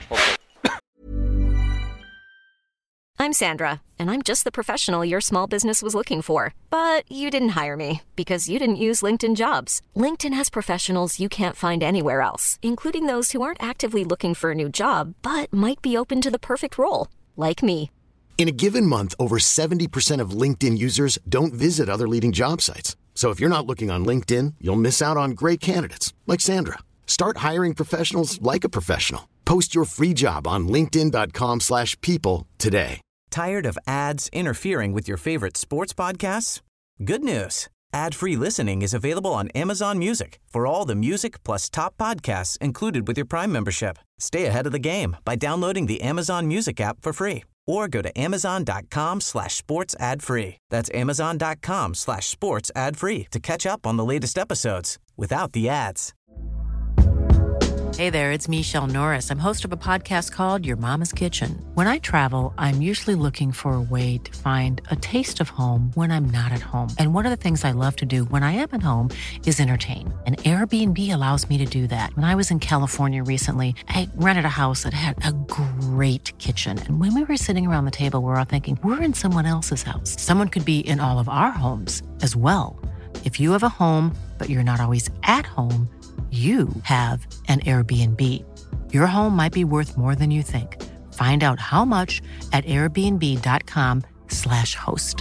I'm Sandra, and I'm just the professional your small business was looking for. But you didn't hire me because you didn't use LinkedIn Jobs. LinkedIn has professionals you can't find anywhere else, including those who aren't actively looking for a new job, but might be open to the perfect role, like me. In a given month, over seventy percent of LinkedIn users don't visit other leading job sites. So if you're not looking on LinkedIn, you'll miss out on great candidates like Sandra. Start hiring professionals like a professional. Post your free job on linkedin dot com slash people today. Tired of ads interfering with your favorite sports podcasts? Good news. Ad-free listening is available on Amazon Music for all the music plus top podcasts included with your Prime membership. Stay ahead of the game by downloading the Amazon Music app for free or go to amazon dot com slash sports ad free. That's amazon dot com slash sports ad free to catch up on the latest episodes without the ads. Hey there, it's Michelle Norris. I'm host of a podcast called Your Mama's Kitchen. When I travel, I'm usually looking for a way to find a taste of home when I'm not at home. And one of the things I love to do when I am at home is entertain. And Airbnb allows me to do that. When I was in California recently, I rented a house that had a great kitchen. And when we were sitting around the table, we were all thinking, we're in someone else's house. Someone could be in all of our homes as well. If you have a home, but you're not always at home, you have an Airbnb. Your home might be worth more than you think. Find out how much at airbnb dot com slash host.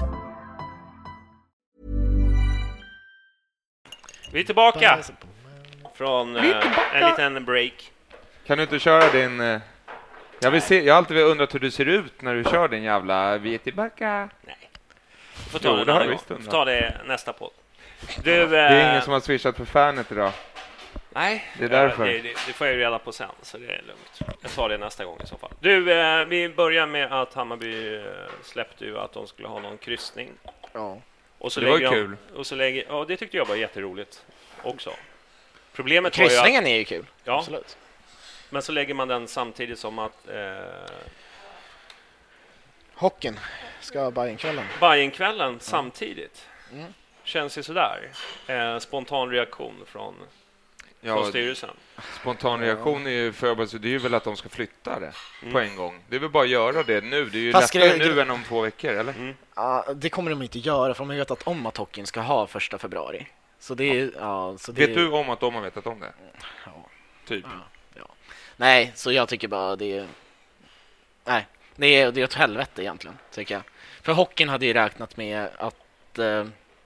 Vi är tillbaka från uh, en liten break. Kan du inte köra din... Uh, jag, vill se, jag har alltid undrat hur du ser ut när du kör din jävla Vi är tillbaka. Nej. Du får ta, jo, det, har visst, får ta det nästa podd. Du, uh, det är ingen som har swishat för fanet idag. Nej, det är därför. Ja, det, det, det får jag ju reda på sen, så det är lugnt. Jag tar det nästa gång i så fall. Du, eh, vi börjar med att Hammarby eh, släppte ju att de skulle ha någon kryssning. Ja. Och så det var de, kul. Och så lägger, ja, det tyckte jag var jätteroligt också. Problemet kryssningen var ju att, är ju kul. Ja, absolut. Men så lägger man den samtidigt som att... Eh, Hockeyn ska Bajenkvällen. Bajenkvällen mm. samtidigt. Mm. Känns ju sådär. Eh, spontan reaktion från... Ja, styrelsen. Spontan reaktion är ju för, det är ju väl att de ska flytta det mm. på en gång. Det är väl bara att göra det nu. Det är ju Fast lättare grej... nu än om två veckor, eller? Mm. Ja, det kommer de inte göra, för de har ju vetat om att hockeyn ska ha första februari. Så det är, ja, så det vet är... du om att de har vetat om det? Ja. Typ. Ja, ja. Nej, så jag tycker bara det är... Nej, det är, det är ett helvete egentligen, tycker jag. För hockeyn hade ju räknat med att eh,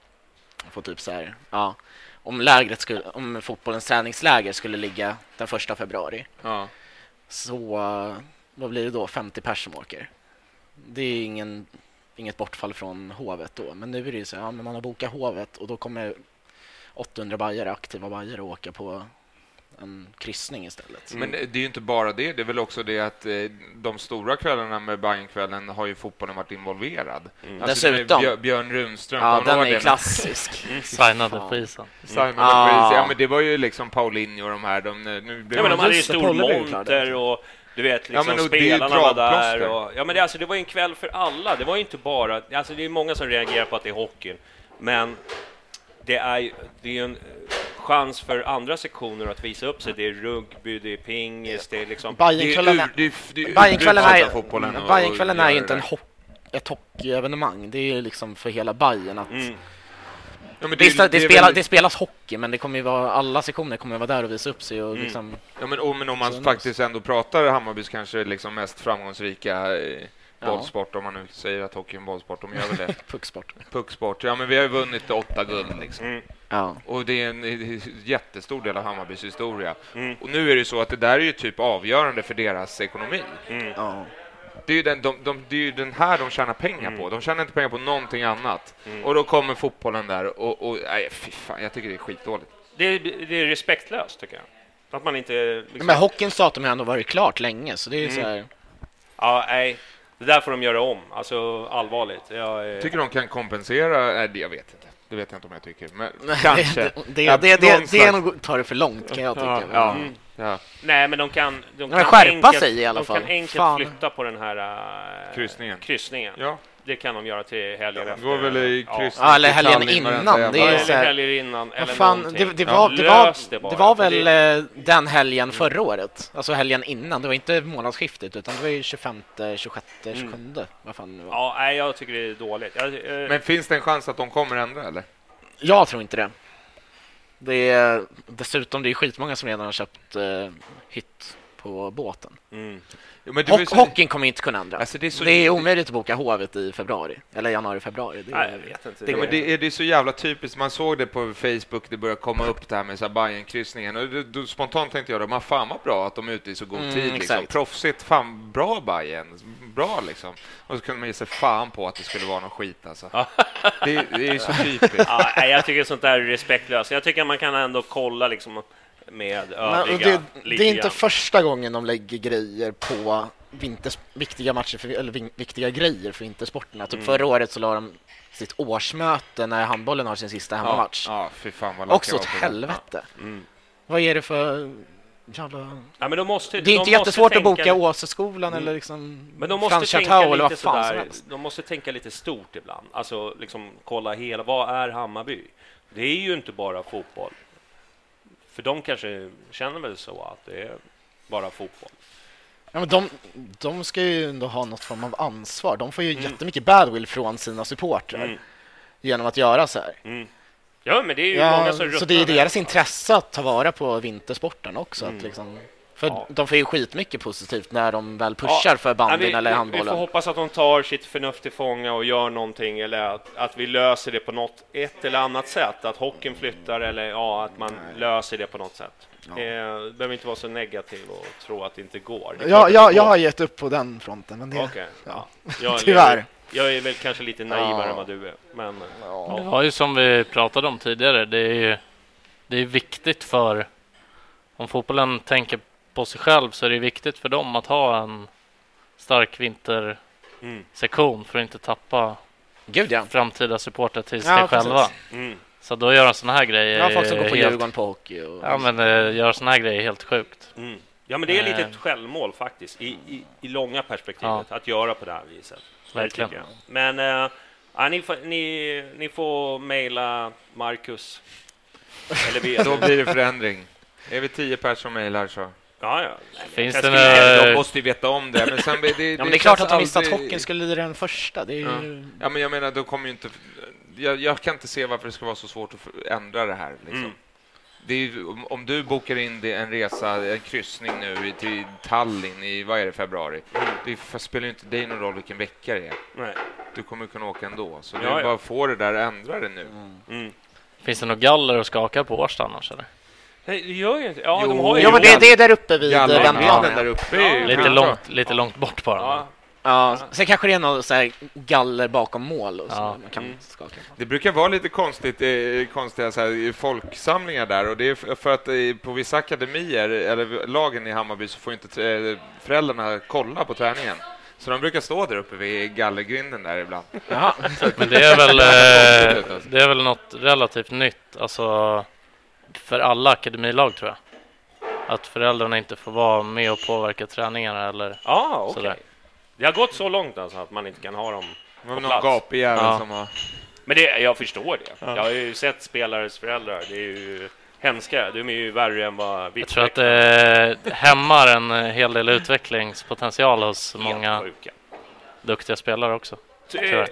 få typ så här, ja... Om, lägret skulle, om fotbollens träningsläger skulle ligga den första februari ja. så uh, vad blir det då? femtio pers som åker. Det är ingen, inget bortfall från Hovet då. Men nu är det ju så ja, men man har bokat Hovet och då kommer åttahundra bajare, aktiva bajare åka på en kryssning istället. Mm. Men det är ju inte bara det. Det är väl också det att eh, de stora kvällarna med Bajenkvällen har ju fotbollen varit involverad. Mm. Alltså, dessutom. Björ, Björn Runström. Ja, den är klassisk. Mm. Signade prisen. Signade mm. prisen. Ja, men det var ju liksom Paulinho och de här. De, nu ja, men de hade ju stor monter och du vet, liksom ja, men spelarna var där. Och, ja, men det, alltså, det var ju en kväll för alla. Det var ju inte bara... Alltså, det är många som reagerar på att det är hockey. Men det är, det är en chans för andra sektioner att visa upp sig. Det är rugby, det är pingis, det är liksom... Bajenkvällen är, det är, det är, Bajenkvällen är, är, Bajenkvällen är ju inte en ho- ett hockeyevenemang. Det är liksom för hela Bajen att... Mm. Ja, men det, det, det, det, spelar, väldigt... det spelas hockey, men det kommer ju vara, alla sektioner kommer vara där och visa upp sig. Och mm. liksom, ja, men, och, men om man så faktiskt ändå pratar Hammarbys kanske liksom mest framgångsrika eh, bollsport, ja. Om man nu säger att hockey är en bollsport, de gör väl det. Pucksport. Pucksport, ja men vi har ju vunnit åtta guld liksom. Mm. Ja. Och det är en, en jättestor del av Hammarbys historia. Mm. Och nu är det så att det där är ju typ avgörande för deras ekonomi. Mm. Ja. Det är ju den, de, de, det är ju den här de tjänar pengar mm. på. De tjänar inte pengar på någonting annat. Mm. Och då kommer fotbollen där och, och nej, fy fan, jag tycker det är skitdåligt. Det är, det är respektlöst, tycker jag. Att man inte... Liksom... Men hockeyns datum har ändå varit klart länge, så det är ju mm. så här... Ja, nej. Det där får de göra om. Alltså, allvarligt. Jag, eh... tycker de kan kompensera... Nej, det jag vet inte. Det vet jag inte om jag tycker. Men nej, kanske. Det, det, ja, det, det, det, det är nog, tar det för långt, kan jag tycka. Ja, ja. Mm. Ja. Nej, men de kan, de kan kan skärpa enkelt, sig i alla de fall. De kan enkelt Fan. flytta på den här uh, kryssningen. kryssningen. Ja. det kan de göra till helgen efter. Går väl i kryss. Ja, eller helgen innan. Det är eller helgen innan. Eller fan, det, det, var, det, var, det, det var väl det... den helgen förra året. Alltså helgen innan. Det var inte månadsskiftet utan det var ju tjugofemte, tjugosjätte, tjugosjunde. Mm. Vad fan det var. Ja, nej, jag tycker det är dåligt. Jag, eh... Men finns det en chans att de kommer ändra eller? Jag tror inte det. Det är dessutom det är skitmånga som redan har köpt uh, hit på båten. Mm. Jo, men Ho- så... Hockeyn kommer inte kunna ändra. Alltså det, är så... det är omöjligt att boka Hovet i februari. Eller januari, februari. Det är... Nej, jag vet inte. Det, ja, men det, är, det är så jävla typiskt. Man såg det på Facebook. Det började komma upp det här med Bayern-kryssningen. Och det, då, spontant tänkte jag då, man fan vad bra att de är ute i så god mm, tid. Liksom. Proffsigt, fan bra Bayern. Bra liksom. Och så kunde man ge sig fan på att det skulle vara någon skit alltså. det, det är ju så typiskt. Ja, jag tycker sånt där är respektlöst. Jag tycker man kan ändå kolla liksom med övriga. Det, det är inte första gången de lägger grejer på vinters, viktiga matcher för, eller vin, viktiga grejer för vintersporterna. Typ mm. förra året så la de sitt årsmöte när handbollen har sin sista hemmamatch. Ja, ja, fy fan vad också åt helvete. Mm. Vad är det för jävla... Ja, men de måste, det är inte de jättesvårt tänka... att boka Åseskolan mm. eller liksom men de måste tänka lite eller vad fan sådär, de måste tänka lite stort ibland. Alltså liksom kolla hela, vad är Hammarby? Det är ju inte bara fotboll. För de kanske känner väl så att det är bara fotboll. Ja, men de, de ska ju ändå ha något form av ansvar. De får ju mm. jättemycket badwill från sina supportrar mm. genom att göra så här. Mm. Ja, men det är ju ja, många som så det är deras intresse att ta vara på vintersporten också. Mm. Att liksom, för ja. de får ju skitmycket positivt när de väl pushar ja. för bandyn ja, eller handbollen. Vi får hoppas att de tar sitt förnuft till fånga och gör någonting, eller att, att vi löser det på något ett eller annat sätt. Att hockeyn flyttar eller ja, att man Nej. löser det på något sätt. Ja. Det behöver inte vara så negativ och tro att det inte går. Det ja, ja, jag har gett upp på den fronten. Men det, okay. ja. jag, tyvärr. Jag, jag är väl kanske lite naivare ja. än vad du är. Men, ja. Det var ju som vi pratade om tidigare. Det är ju det är viktigt för... Om fotbollen tänker på sig själv så är det viktigt för dem att ha en stark vintersektion mm. för att inte tappa Gud, ja. framtida supporter till sig ja, själva. Mm. Så då gör de såna här grejer. Ja, folk som går på helt... Djurgården på hockey. Och... Ja, men uh, gör såna här grejer helt sjukt. Mm. Ja, men det är lite ett självmål faktiskt i, i, i långa perspektivet ja. att göra på det här viset. Verkligen. Men uh, ja, ni, får, ni, ni får mejla Marcus. Eller vi, då blir det förändring. Är vi tio personer som mejlar så... Ja, ja. Finns det en, de måste ju veta om det. Men sen, det, det, ja, men det är klart att de visste aldrig... att hockeyn skulle bli den första. Det är ju... ja. ja, men jag menar, då kommer ju inte... Jag, jag kan inte se varför det ska vara så svårt att ändra det här. Liksom. Mm. Det är ju, om, om du bokar in det, en resa, en kryssning nu till Tallinn i, vad är det, februari. Mm. Det spelar ju inte dig någon roll vilken vecka det är. Nej. Du kommer kunna åka ändå. Så ja, du bara får det där, ändra det nu. Mm. Mm. Finns det några galler att skaka på Årsta annars, eller? Nej, det gör ju inte. Ja, jo, de har ju ja, men det, det är där uppe vid ja, där uppe. Ja, lite långt, lite långt bort bara. Ja. Ja, sen kanske det är något så här galler bakom mål och så ja. man kan mm. skaka. Det brukar vara lite konstigt eh, konstiga så här, folksamlingar där, och det är för att eh, på vissa akademier eller lagen i Hammarby så får inte eh, föräldrarna kolla på träningen. Så de brukar stå där uppe vid gallergrinden där ibland. Jaha. Men det är väl eh, det är väl något relativt nytt, alltså för alla akademilag tror jag. Att föräldrarna inte får vara med och påverka träningarna eller ah, okay. sådär. Det har gått så långt alltså att man inte kan ha dem på någon plats. Gapig jävel ja. som har... Men det, jag förstår det. Ja. Jag har ju sett spelares föräldrar. Det är ju hemska. De är ju värre än vad vi. Jag tror att det hämmar en hel del utvecklingspotential hos helt många sjuka. Duktiga spelare också. Så,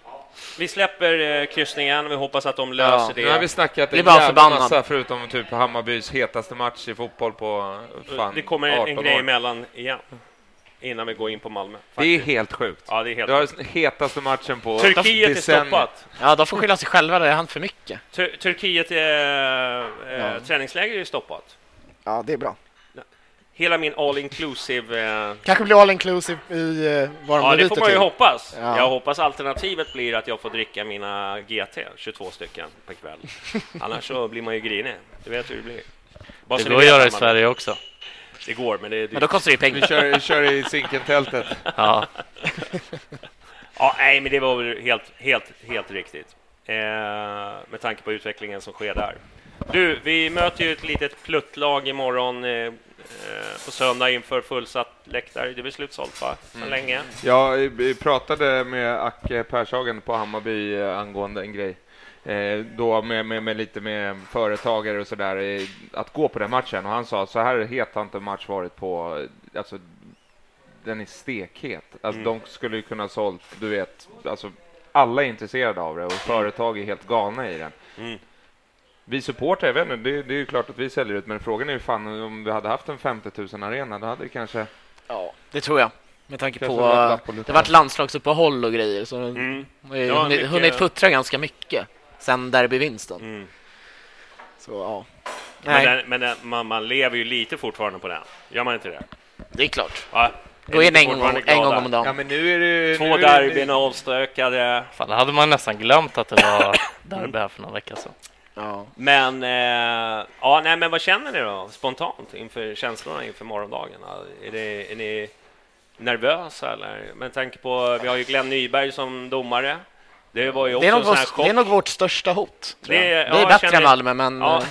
vi släpper kryssningen. Vi hoppas att de löser ja. det. Nu har vi snackat en jävla massa förutom typ Hammarbys hetaste match i fotboll på fan det kommer en grej emellan igen. Innan vi går in på Malmö. Faktiskt. Det är helt sjukt. Ja, det är helt det var den hetaste matchen på Turkiet är stoppat. Ja, de får skylla sig själva, det är han för mycket. Tur- Turkiet är äh, ja. träningsläger är stoppat. Ja, det är bra. Hela min all-inclusive... Eh... Kanske blir all-inclusive i eh, vad de Ja, det får man ju till. hoppas. Ja. Jag hoppas alternativet blir att jag får dricka mina G T, tjugotvå stycken per kväll. Annars så blir man ju grinig. Du vet hur det blir. Bara det går att göra i Sverige också. Det går, men det är dyrt. Men då kostar det pengar. Vi kör, kör i Zinkentältet. Ja. Ja, nej, men det var väl helt, helt, helt riktigt. Eh, med tanke på utvecklingen som sker där. Du, vi möter ju ett litet pluttlag imorgon. Eh, eh, på söndag inför fullsatt läktare. Det är slutsålt va? Så mm. länge. Ja, vi pratade med Acke Pershagen på Hammarby angående en grej. Eh, då med, med, med lite med företagare och sådär att gå på den matchen. Och han sa så här het har inte match varit på, alltså den är stekhet. Alltså mm. de skulle ju kunna sålt, du vet, alltså alla är intresserade av det och företag är helt galna i den. Mm. Vi supportar, jag vet inte, det, det är ju klart att vi säljer ut, men frågan är ju fan om vi hade haft en femtio tusen arena, då hade det kanske... Ja, det tror jag. Med tanke på, på det har varit landslagsuppehåll och grejer, så mm. vi har hunnit, hunnit puttra ganska mycket sen derbyvinsten. Mm. Så ja. Nej. Men, den, men den, man, man lever ju lite fortfarande på den, gör man inte det? Det är klart. Ja. Gå in en gång, en gång om dagen. Ja, men nu är det, Två derbyn avstökade. Fan, det hade man nästan glömt att det var derby här för några veckor sedan. Ja. Men, eh, ja, nej, men vad känner ni då spontant inför känslorna inför morgondagen? Är, det, är ni nervösa eller? Men tanke på, vi har ju Glenn Nyberg som domare. Det var ju också det är nog, sån här vår, det är nog vårt största hot. Det, det ja, är bättre än Malmö, men... Ja.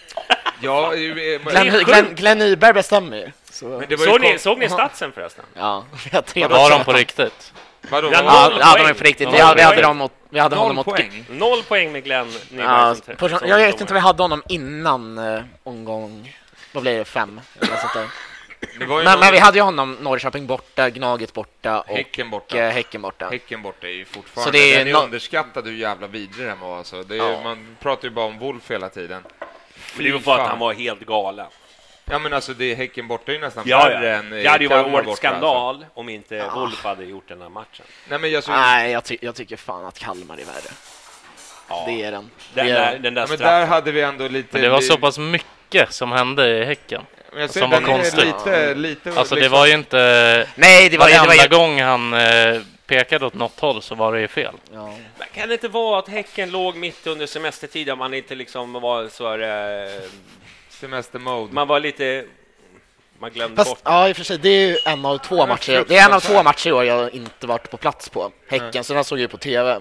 ja, Glenn, Glenn, Glenn Nyberg bestämmer ju. Så. Men det var såg, ni, såg ni statsen förresten? Ja. Var de på riktigt? Vadå? Ja, ja, ja, de är på riktigt. Vi, vi hade dem mot, vi hade honom mot poäng. Noll poäng med Glenn Nyberg. Ja, på, jag vet inte om vi hade honom innan uh, omgång. Då blev det fem. Eller sånt där. Det var ju men, någon... men vi hade ju honom Norrköping borta, Gnaget borta och Häcken borta. Uh, häcken borta. Häcken borta är ju fortfarande... Så det är, den är no... underskattad hur jävla vidrig den var. Alltså. Det är, ja. Man pratar ju bara om Wolf hela tiden. Men det var för att han var helt galen. Ja, men alltså det är Häcken borta är ju nästan ja, värre ja. än det hade ju varit årets borta, skandal alltså. Om inte ja. Wolf hade gjort den här matchen. Nej, men jag, så... Nej, jag, ty- jag tycker fan att Kalmar är värre. Ja. Det är den. Den, det är... Där, den där ja, men där hade vi ändå lite... Men det var så pass mycket som hände i Häcken. Jag som var konstigt. Lite, lite, alltså liksom... det var ju inte... Nej, det var varenda det var... gång han eh, pekade åt något håll så var det ju fel. Ja. Men kan det inte vara att Häcken låg mitt under semestertid om man inte liksom var så här... Eh... Semestermode. Man var lite... Man glömde Fast, bort. Ja, i och för sig, det är ju en av två matcher. Det är en av två matcher år jag inte varit på plats på. Häcken, mm. så den såg jag på tv.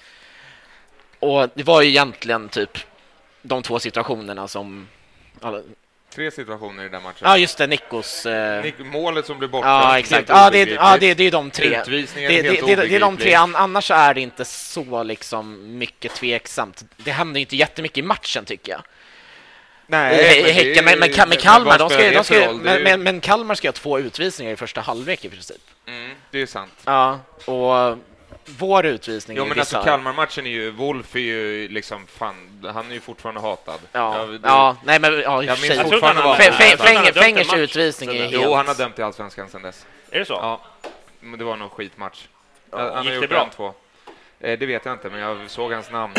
Och det var ju egentligen typ de två situationerna som... Alla... Tre situationer i den matchen. Ja, just det, Nikos... Eh... Nick, målet som blev borta. Ja, exakt. Ja, det, ja det, det är de tre. Utvisningen det, det, helt det, det är de tre. Annars är det inte så liksom mycket tveksamt. Det händer inte jättemycket i matchen, tycker jag. Nej, men, Häcken, men, men, men Kalmar de ska, de ska, men, men, men Kalmar ska ha två utvisningar i första halvlek i princip. Mm, det är sant. Ja, och vår utvisning jo, är men alltså Kalmar-matchen är ju, Wolf är ju liksom fan, han är ju fortfarande hatad. Ja, ja, det, ja nej men ja, jag minns jag fortfarande vad Fängers utvisning är helt... Jo, han har dömt i Allsvenskan sedan dess. Är det så? Ja, men det var någon skitmatch. Ja, han gick har det gjort bra? en två. Eh, det vet jag inte, men jag såg hans namn.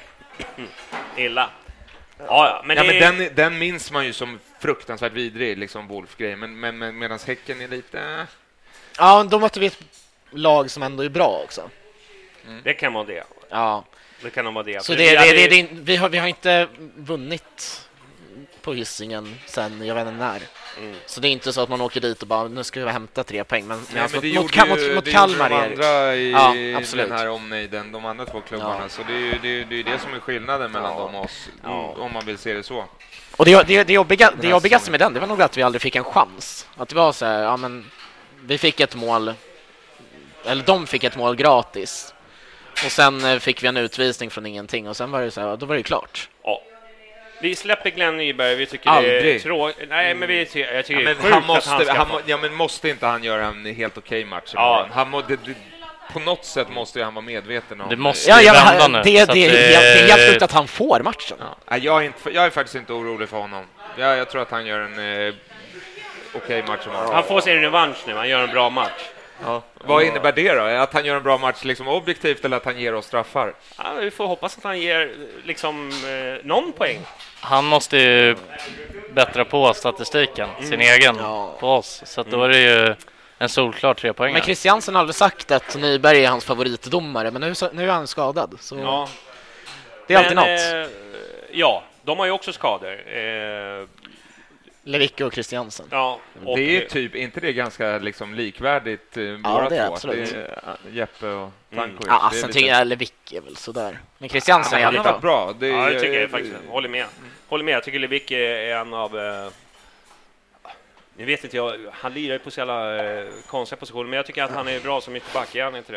Illa. Ja, ja, men, ja, det... men den, den minns man ju som fruktansvärt vidrig, liksom Wolf-grej. Men, men, men medan Häcken är lite... Ja, de måste vi ett lag som ändå är bra också. Mm. Det kan vara det. Ja. Det kan nog vara det. Så det, det, det, det, vi, har, vi har inte vunnit på Hisingen sen jag vet inte när. Mm. Så det är inte så att man åker dit och bara, nu ska vi hämta tre poäng. Men, Nej, alltså, men mot, mot, mot, ju, mot det Kalmar de är andra i ja, absolut. Den här omnejden, de andra två klubbarna. Ja. Så det är ju det, det, är det som är skillnaden mellan ja. dem och oss, ja. om man vill se det så. Och det, det, det, jobbiga, det jobbigaste med den, det var nog att vi aldrig fick en chans. Att det var så här, ja men vi fick ett mål, eller de fick ett mål gratis. Och sen fick vi en utvisning från ingenting och sen var det så här, då var det klart. Ja. Vi släpper Glenn Nyberg, vi tycker aldrig. Det är tråkigt. Nej, men vi jag tycker ja, det är men han måste, han han må, ja men måste inte han göra en helt okej match ja. Han må, det, det, på något sätt måste ju han vara medveten om det måste ja, ja, vända nu. Det, det, det, det är helt sjukt att han får matchen. Ja. Jag, är inte, jag är faktiskt inte orolig för honom. Jag, jag tror att han gör en eh, okej match. Han får sin revansch nu, han gör en bra match. Ja. Vad innebär det då? Att han gör en bra match liksom objektivt eller att han ger oss straffar? Ja, vi får hoppas att han ger liksom eh, någon poäng. Han måste ju bättra på statistiken, mm. sin egen, ja. på oss. Så att då är det ju en solklar tre poäng. Men Christiansen har aldrig sagt att Nyberg är hans favoritdomare, men nu, nu är han skadad. Så ja. Det är alltid men, något. Eh, ja, de har ju också skador. Eh, Levicke och Christiansen. Ja, och det är typ inte det ganska liksom likvärdigt eh, ja, det är två. Absolut. Det är, uh, Jeppe och Tankovic. Mm. Ja, sen tycker jag Levicke är väl sådär. Men Christiansen ja, är han har bra. Det ja, det tycker jag jag faktiskt. Håller med. Håller med. Jag tycker Levicke är en av eh, Jag vet inte, jag, han lirar på så jävla eh, konstiga positioner, men jag tycker att han är bra som ytterback, är han inte det?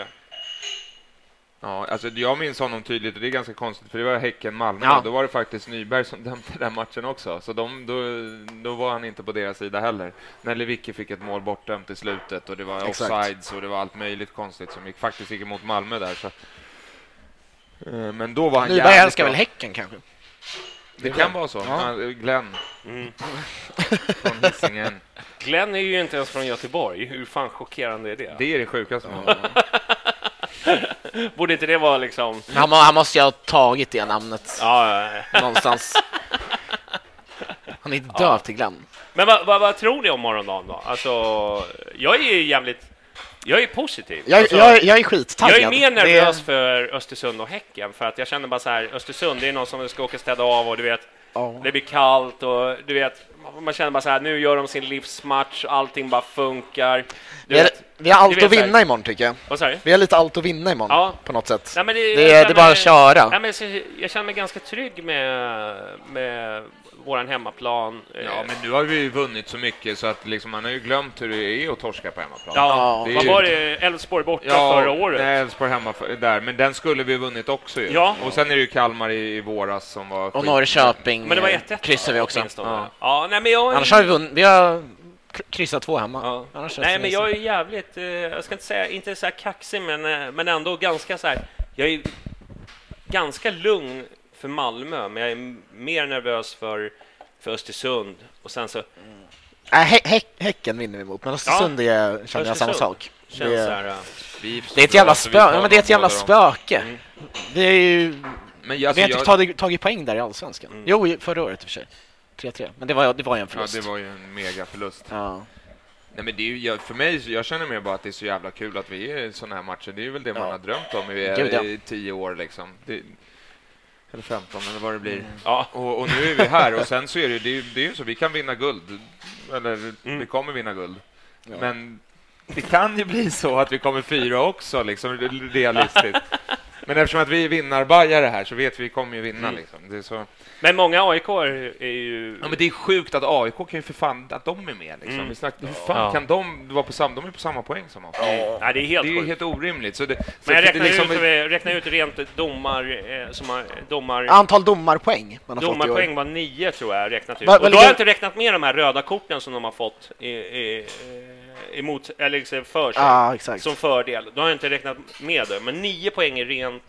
Ja, alltså jag minns honom tydligt och det är ganska konstigt för det var Häcken-Malmö. Ja. Då var det faktiskt Nyberg som dömde den matchen också. Så de, då, då var han inte på deras sida heller. När Lewicki fick ett mål bortdömt i slutet och det var Exakt. offsides och det var allt möjligt konstigt som gick, faktiskt gick emot Malmö där. Så. Men då var han Nyberg jävligt älskar bra. väl Häcken kanske? Det kan vara så. Ja. Ja. Glenn Mm. från Hisingen. Glenn är ju inte ens från Göteborg. Hur fan chockerande är det? Det är det sjukaste. Ja. Borde inte det vara liksom... Han, må, han måste ju ha tagit det namnet Ja, ja. någonstans. Han är inte döv till Glenn. Men vad, vad, vad tror ni om morgondagen då? Alltså, jag är ju jävligt... Jag är positiv. Jag, alltså, jag, jag är skittaggad. jag är mer nervös det... för Östersund och Häcken. För att jag känner bara så här, Östersund, det är någon som ska åka städa av och du vet, oh. det blir kallt och du vet, man känner bara så här, nu gör de sin livsmatch, allting bara funkar. Du Vi, är, vet, vi har allt vet att så här- vinna imorgon tycker jag. Vad sa du? Vi har lite allt att vinna imorgon Ja. på något sätt. Nej, men det, Det, jag det känner är bara mig- att köra. Nej, men så- jag känner mig ganska trygg med, med våran hemmaplan. Ja, men nu har vi ju vunnit så mycket så att liksom, man har ju glömt hur det är att torska på hemmaplan. Ja, det är vad ju- var det? Elfsborg borta Ja, förra året. nej, Elfsborg hemma för, där, men den skulle vi vunnit också ju. Ja. Och sen är det ju Kalmar i, i våras som var Och skit. Norrköping Men det var ett ett. kryssar vi också. Ja. Ja, nej, men jag... Annars har vi vunnit. Vi har k- kryssat två hemma. Ja. Annars är Nej, det men så- jag är jävligt, eh, jag ska inte säga, inte så här kaxig, men, eh, men ändå ganska så här, jag är ganska lugn för Malmö, men jag är mer nervös för, för Östersund. Och sen så... Nej, hä- hä- Häcken vinner vi emot, men Östersund är, känner jag samma Östersund sak. Känns Det, så här, eh, Vi det är ett jävla, så vi tar spö- men det är ett dem jävla båda dem. spöke. Mm. Det är ju... Men Vi alltså, har inte jag, tagit, tagit poäng där i Allsvenskan. Mm. Jo, i- förra året i och för sig. tre tre. Men det var, det var ju en ja, förlust. det var ju en mega förlust. Ja. Nej, men det är ju, jag, för mig, jag känner mer bara att det är så jävla kul att vi är i såna här matcher. Det är ju väl det man Ja. har drömt om i, Gud, ja. i tio år liksom. Det, eller femton eller vad det blir. Mm. ja. Och, och nu är vi här och sen så är det, det, är, ju- det är ju så, vi kan vinna guld. Eller Mm. vi kommer vinna guld. Ja. Men det kan ju bli så att vi kommer fyra också, liksom, realistiskt. Men eftersom att vi är vinnarbajare här så vet vi vi kommer ju vinna. Mm. Liksom. Det är så... Men många A I K är ju... Ja, men det är sjukt att A I K kan ju för fan att de är med. Liksom. Mm. Vi snackar, hur fan Ja. kan de vara på samma, de är på samma poäng som oss? Nej, det är helt Det är ju sjukt. helt orimligt. Så det, så Men jag det räknar, liksom- ut, vi räknar ut rent domar, eh, som har, domar, Antal domarpoäng man har fått i domarpoäng år. var nio tror jag räknat ut. Va- Och vad då har jag ligger- inte räknat med de här röda korten som de har fått i, i, eh, emot, eller liksom för sig, Ja, exakt. som fördel. Då har jag inte räknat med det. Men nio poäng är rent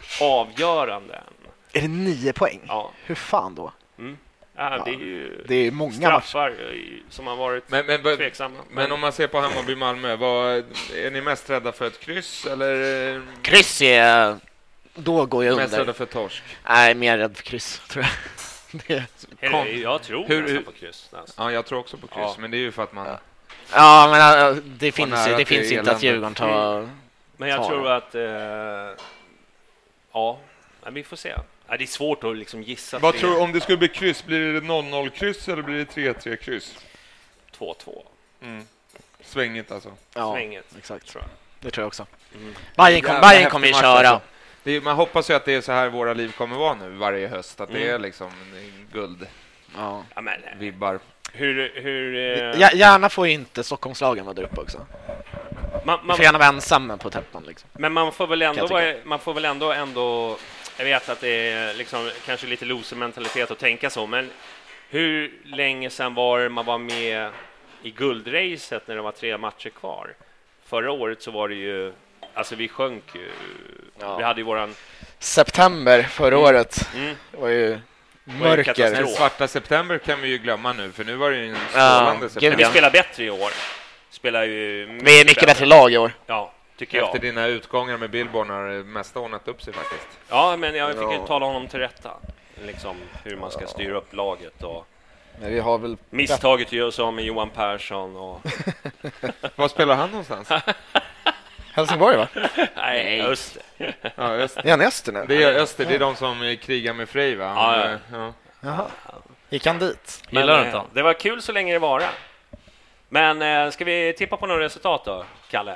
avgörande. Är det nio poäng? Ja. Hur fan då? Mm. Ja, det är ju Det är många matcher. straffar eh, som har varit Men, men, men, tveksamma. men om man ser på Hammarby-Malmö, vad, är ni mest rädda för ett kryss eller eh, Kryss är... Då går jag mest under. rädda för torsk? Nej, mer rädd för kryss, tror jag. Det är... Eller, Kom. jag tror Hur- nästan hur- på kryss. Nästan. Ja, jag tror också på kryss, Ja. men det är ju för att man... Ja. Ja, men äh, det finns, nära ju- det till finns inte att elände. Djurgården tar... Men jag tar tror det. att... Eh, ja, men vi får se. Ja, det är svårt att liksom gissa. Vad tre- tror du, om det skulle bli kryss, blir det noll noll-kryss eller blir det tre tre-kryss? två två. Mm. Svängigt alltså. Ja, Svänget, exakt. tror jag. Det tror jag också. Mm. Bayern kom, Jävla Bayern kommer ju häftig match, köra. alltså. Det är, man hoppas ju att det är så här våra liv kommer vara nu varje höst. Att det Mm. är liksom guldvibbar. Ja. Ja, men, eh, hur... hur eh, Ja, gärna får ju inte Stockholmslagen vara där uppe också. man, Man man, får gärna vara ensam på täppan. Liksom. men man får väl ändå... Kan jag Vara, man får väl ändå, ändå... Jag vet att det är liksom, kanske lite loser-mentalitet att tänka så, men hur länge sedan var det man var med i guldracet när det var tre matcher kvar? Förra året så var det ju... Alltså vi sjönk ju. Ja. Vi hade ju våran... September förra Mm. året Mm. var ju ju mörker. katastrof. Den svarta september kan vi ju glömma nu, för nu var det ju en Ja, strålande gud, september. Men vi ja. spelar bättre i år. Spelar ju Vi är mycket bättre lag i år. Ja, tycker jag. Efter dina utgångar med Billborn har det mesta ordnat upp sig faktiskt. Ja, men jag fick ju Ja. tala honom till rätta. Liksom hur man ska styra upp laget och Men vi har väl... misstaget ju som med Johan Persson och... Var spelar han någonstans? Helsingborg, va? Nej, just det. Ja, Öster. Är han i Öster nu? Det är Öster, det är de som krigar med Frej, va? Ja, ja. ja. Jaha. Gick han dit? Men, Gillar du eh, inte han? det var kul så länge det var. Men eh, ska vi tippa på några resultat då, Kalle?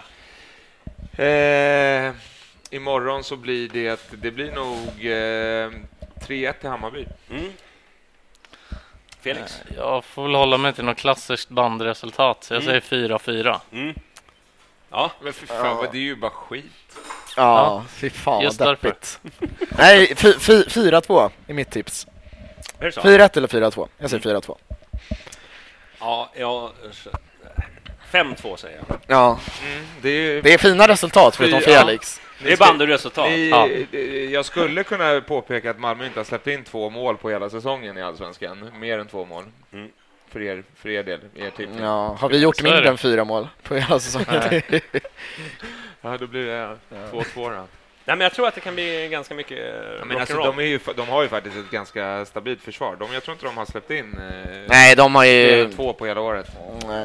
Eh, imorgon så blir det, det blir nog eh, tre ett till Hammarby. Mm. Felix? Jag får väl hålla mig till något klassiskt bandresultat, så jag mm. säger fyra fyra. Mm. Ja. Men för fan, ja. Det är ju bara skit. Ja, ja. Fy fan just vad därför. deppigt. Nej, fyra två är mitt tips. fyra ett eller fyra två? Jag säger fyra två. Ja, ja... fem två säger jag. Ja. Mm, det, är, det är fina resultat förutom Fy, Felix. Ja. Det är bandyresultat. Ja. Jag skulle kunna påpeka att Malmö inte har släppt in två mål på hela säsongen i Allsvenskan. Mer än två mål. Mm. För er, för er del. Er typ. Ja, har vi gjort så mindre än fyra mål på hela säsongen? Ja, då blir det två två då. Nej, men jag tror att det kan bli ganska mycket ja, men alltså, de, är ju, de har ju faktiskt ett ganska stabilt försvar. De, jag tror inte de har släppt in eh, Nej, de har ju två på hela året. Nej.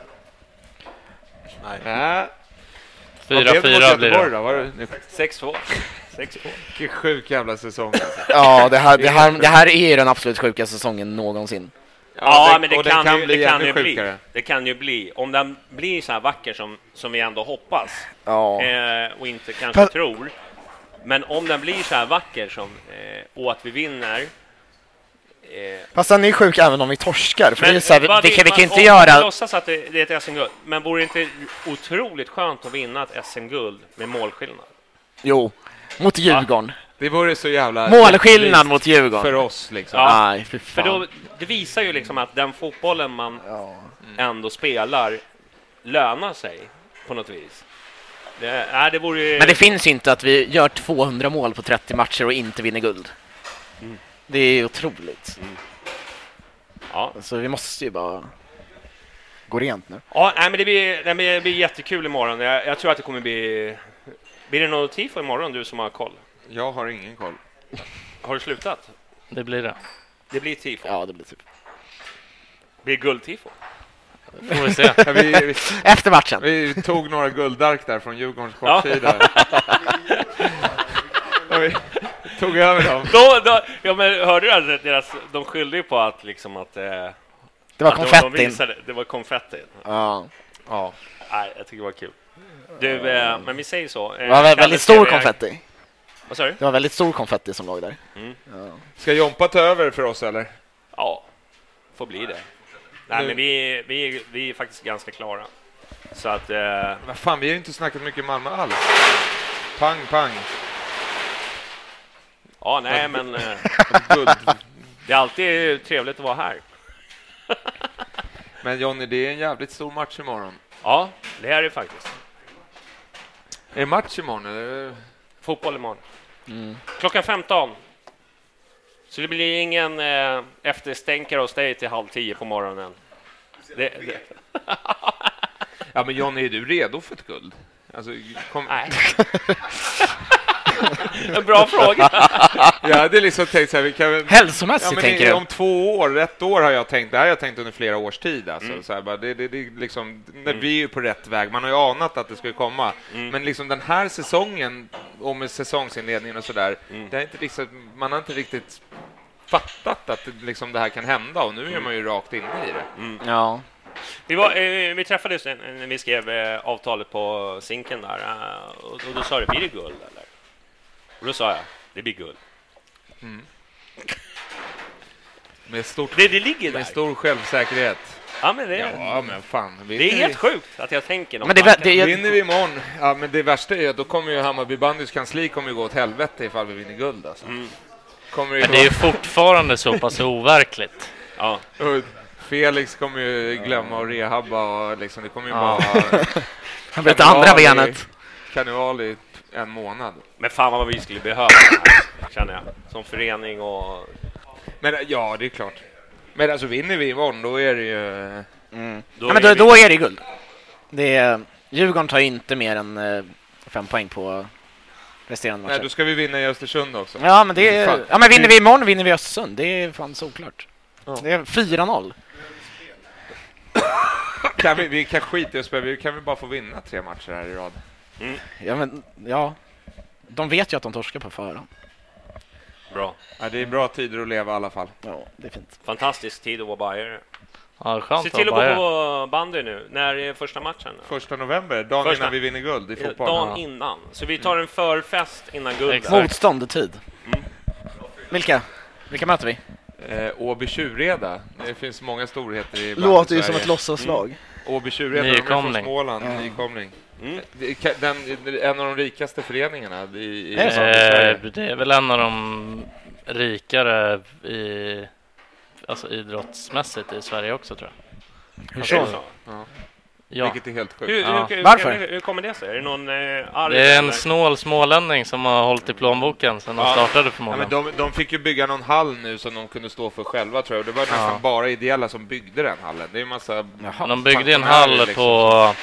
Nej. Ja. fyra fyra blir det. Då? sex två. sex två. Vilken sjuk jävla säsong. Ja, det här, det, här, det här är ju den absolut sjukaste säsongen någonsin. Ja, ja det, men det kan, kan, ju, bli det kan ju bli. Det kan ju bli. Om den blir så här vacker som, som vi ändå hoppas ja. eh, och inte kanske Fast... tror. Men om den blir så här vacker som, eh, och att vi vinner... Eh, Fast den är sjuk även om vi torskar. För men, det är så här, vi, vi, kan, vi kan inte om, göra... Om låtsas att det, det är ett S M-guld. Men vore det inte otroligt skönt att vinna ett S M-guld med målskillnad? Jo, mot Djurgården. Ja. Det vore så jävla... Målskillnad mot Djurgården. För oss liksom. Ja. Nej, för, för då, det visar ju liksom att den fotbollen man ja. ändå spelar lönar sig på något vis. Det, nej, det vore ju... Men det finns inte att vi gör tvåhundra mål på trettio matcher och inte vinner guld. Mm. Det är otroligt. Mm. Ja. Så vi måste ju bara gå rent nu. Ja, nej, men det blir, det blir, det blir jättekul imorgon. Jag, jag tror att det kommer bli... Blir det något tifo imorgon, du som har koll? Jag har ingen koll. Har du slutat? Det blir det. Det blir tifo. Ja, det blir tifo. Blir guldtifo? Får vi se. Ja, vi, vi, Efter matchen. Vi tog några guldark där från Djurgårdens kortsida. Ja. Vi tog över dem. Då, då, ja, men hörde du att deras, de skyllde på att liksom att... Eh, det var konfetti. De, de visade, det var konfetti. Ja. Ja. Nej, jag tycker det var kul. Du, eh, men vi säger så. Eh, det var väldigt, väldigt stor konfetti. Vad sa du? Det var väldigt stor konfetti som låg där. Mm. Ja. Ska Jompa ta över för oss, eller? Ja, får bli det. Nej, nu. men vi, vi, vi är faktiskt ganska klara. Så att... Eh... Men fan, vi har ju inte snackat mycket Malmö alls. Pang, pang. Ja, nej, men... Eh, det är alltid trevligt att vara här. Men Johnny, det är en jävligt stor match imorgon. Ja, det är det faktiskt. Är det match imorgon? Eller? Fotboll imorgon. Mm. Klockan femton. Så det blir ingen eh, efterstänkare hos dig till halv tio på morgonen. Det, det. Ja, men Johnny, är du redo för ett guld? Alltså, kom... Nej. En bra fråga. Jag hade liksom tänkt så här, vi kan... Hälsomässigt, ja, tänker jag. Om två år, ett år har jag tänkt, det här har jag tänkt under flera års tid. Alltså, mm. så här, bara, det, det, det, liksom, när mm. vi är på rätt väg, man har ju anat att det skulle komma. Mm. Men liksom den här säsongen, och med säsongsinledningen och sådär, mm. det är inte liksom, man har inte riktigt fattat att det, liksom, det här kan hända, och nu är man ju rakt inne i det. Mm. Ja. Vi, var, eh, vi träffades när vi skrev eh, avtalet på Zinken där, eh, och, och då sa det, blir det guld eller? Och då sa jag, det blir guld. Mm. Med, stort, det, det ligger där. Med stor självsäkerhet. Ja, men det, ja, men fan. Det är helt vi... sjukt att jag tänker något. Men det, det, det, vinner vi imorgon, ja, men det värsta är att då kommer ju Hammarby bandys kansli kommer ju gå åt helvete ifall vi vinner guld. Alltså. Mm. Kommer men det är ju fortfarande så pass overkligt. Ja. Felix kommer ju glömma och rehabba, och liksom, det kommer ju ja. bara... Han vet andra benet. Karneval i en månad. Men fan vad vi skulle behöva här, känner jag. Som förening och... Men ja, det är klart. Men alltså vinner vi imorgon, då är det ju... Mm. Då, ja, men då, är då är det guld. Det är, Djurgården tar inte mer än eh, fem poäng på resterande matcher. Nej, då ska vi vinna i Östersund också. Ja, men, det är, ja, men vinner vi imorgon vinner vi i Östersund. Det är fan såklart. Ja. Det är fyra noll. Kan vi, vi kan skita i oss, vi kan vi bara få vinna tre matcher här i rad. Mm. Ja, men ja. De vet ju att de torskar på förhand. Bra. Ja, det är bra tider att leva i alla fall. Ja, det är fint. Fantastisk tid att vara Bayer. Ja, skönt. Se till att gå på bandy nu. När är första matchen? Första november, dagen första. Innan vi vinner guld i fotboll. Dagen ja. innan. Så vi tar en förfest innan guld. Motståndetid. Mm. Vilka? Vilka möter vi? Eh, Åby Tjureda. Det finns många storheter i låter ju som ett lossaslag. Mm. Åby Tjureda, de är från Småland. Mm. Nykomling. Mm. Den, en av de rikaste föreningarna i, i är det, eh, det är väl en av de rikare i, alltså idrottsmässigt i Sverige också, tror jag. Hur så? Så? Ja. Ja. Vilket är helt sjukt. Hur, ja. hur, hur, Varför? Hur, hur kommer det sig? Är det någon eh, arg? Det är en snål smålänning som har hållit i plånboken sedan ja. de startade förmodligen. Ja, men de, de fick ju bygga någon hall nu som de kunde stå för själva, tror jag. Det var nästan ja. bara ideella som byggde den hallen. Det är en massa... Jaha. De byggde en hall liksom. på...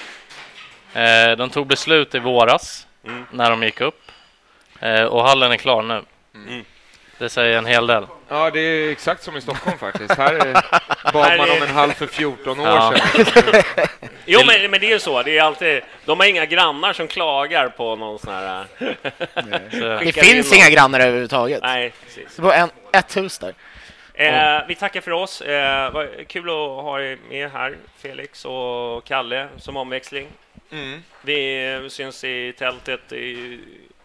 Eh, de tog beslut i våras mm. när de gick upp. Eh, och hallen är klar nu. Mm. Det säger en hel del. Ja, det är exakt som i Stockholm faktiskt. Här är, bad man om en hall för fjorton år ja. sedan. Jo, men, men det är ju så. Det är alltid, de har inga grannar som klagar på någon sån här... det finns inga grannar överhuvudtaget. Nej, precis. Det var en, ett hus där. Eh, vi tackar för oss. Eh, var kul att ha er med här, Felix och Kalle, som omväxling. Mm. Vi syns i tältet i,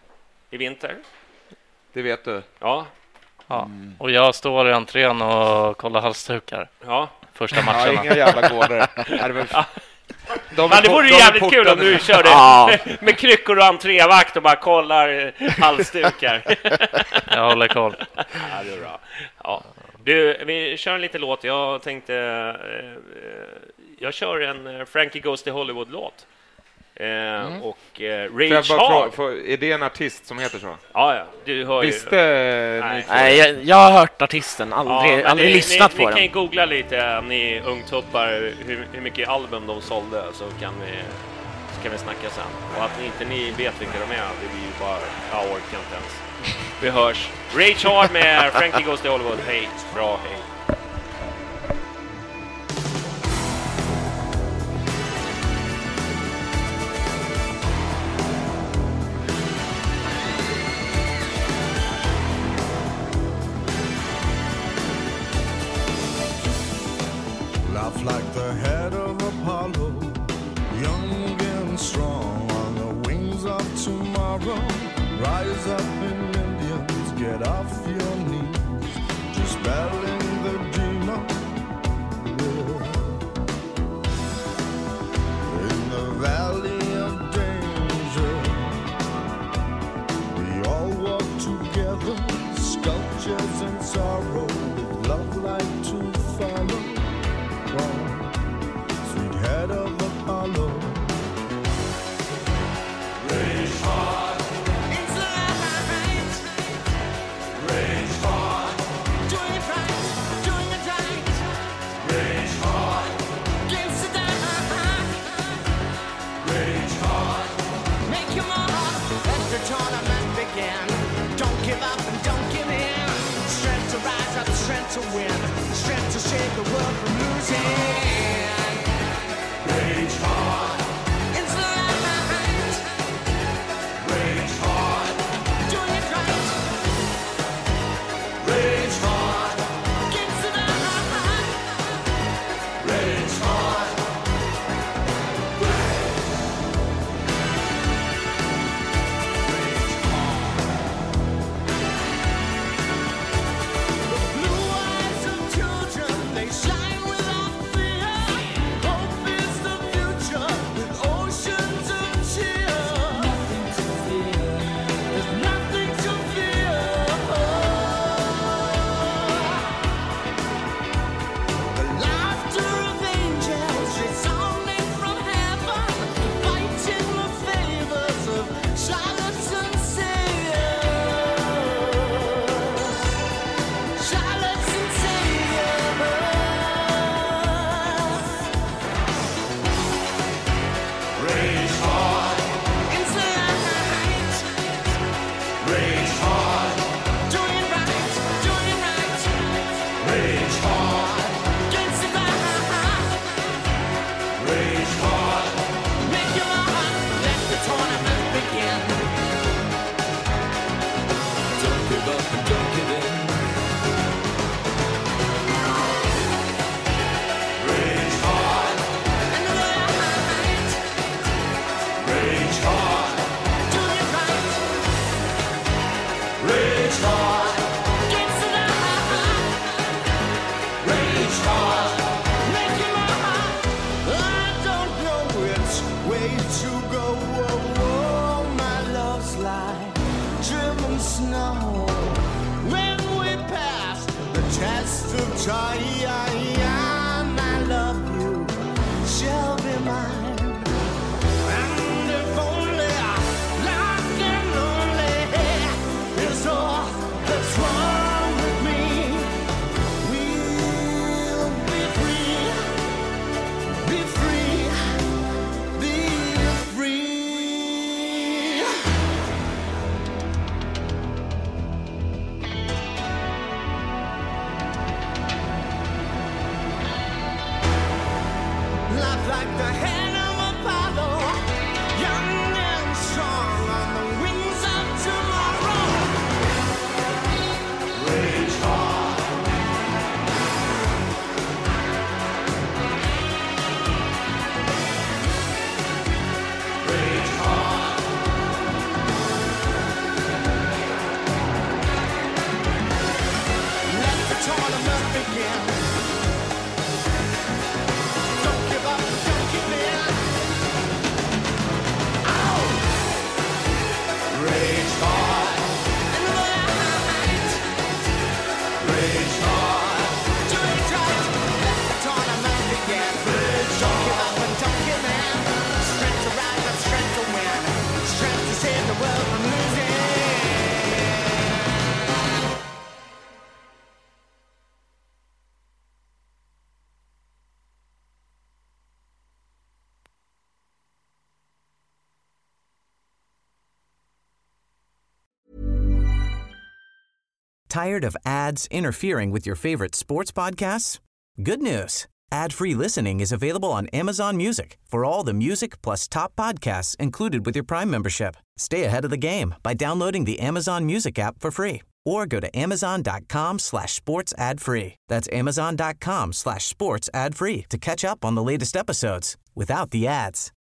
i vinter. Det vet du. Ja. Ja. Mm. Och jag står i entrén och kollar halsdukar. Ja. Första matcherna. Ja, inga jävla gårdar. Är det väl... ja. De ja, det vore de jävligt kul om du körde ja. med kryckor och entrévakt och bara kollar halsdukar. Jag håller koll. Ja, det är bra. Ja. Du, vi kör en liten låt. Jag tänkte... Eh, jag kör en Frankie Goes to Hollywood-låt. Eh, mm. Och eh, Rage Hard. Är det en artist som heter så? Ja, ja. Du hör Visste ju. Nej, Nej jag, jag har hört artisten, aldrig, ja, aldrig ni, lyssnat ni, på ni den. Ni kan googla lite, ni ungtuppar, hur, hur mycket album de sålde, så kan vi, så kan vi snacka sen. Och att ni inte ni vet vilka de är, det blir ju bara, jag orkar inte ens. Vi hörs. Rage Hard med Frankie Goes to Hollywood. Hej, bra, hej. Like the head of Apollo, young and strong on the wings of tomorrow. Rise up in Indians, get off your knees, just battling the demon. Yeah. In the valley of danger, we all walk together, sculptures in sorrow, with love like to follow. Sweet head of Apollo. Rage hard, it's the light. Rage hard, doing it right, doing it right. Rage hard, against the dark. Rage hard, make your mark. Let the tournament begin. Don't give up and don't give in. Strength to rise up, strength to win. Strength to save the world from losing. Rage hard, it's the light. Rage hard, doing it right. Rage hard, against the dark. Rage hard. The blue eyes of children, they shine without fear. try, I love you shall be mine. And if only lost and lonely is all that's wrong with me, we'll be free, be free, be free. Life like the hand of Apollo, young and strong on the wings of tomorrow. Rage on. Rage on. Let the tournament begin. Don't give up, don't give in. Ow! Rage on. And light. Rage on. Do it right. Let the tournament begin. Rage on. Don't give up and don't give in. Strength to rise and strength to win. Strength to save the world from losing. Tired of ads interfering with your favorite sports podcasts? Good news. Ad-free listening is available on Amazon Music for all the music plus top podcasts included with your Prime membership. Stay ahead of the game by downloading the Amazon Music app for free or go to amazon.com slash sports ad free. That's amazon.com slash sports ad free to catch up on the latest episodes without the ads.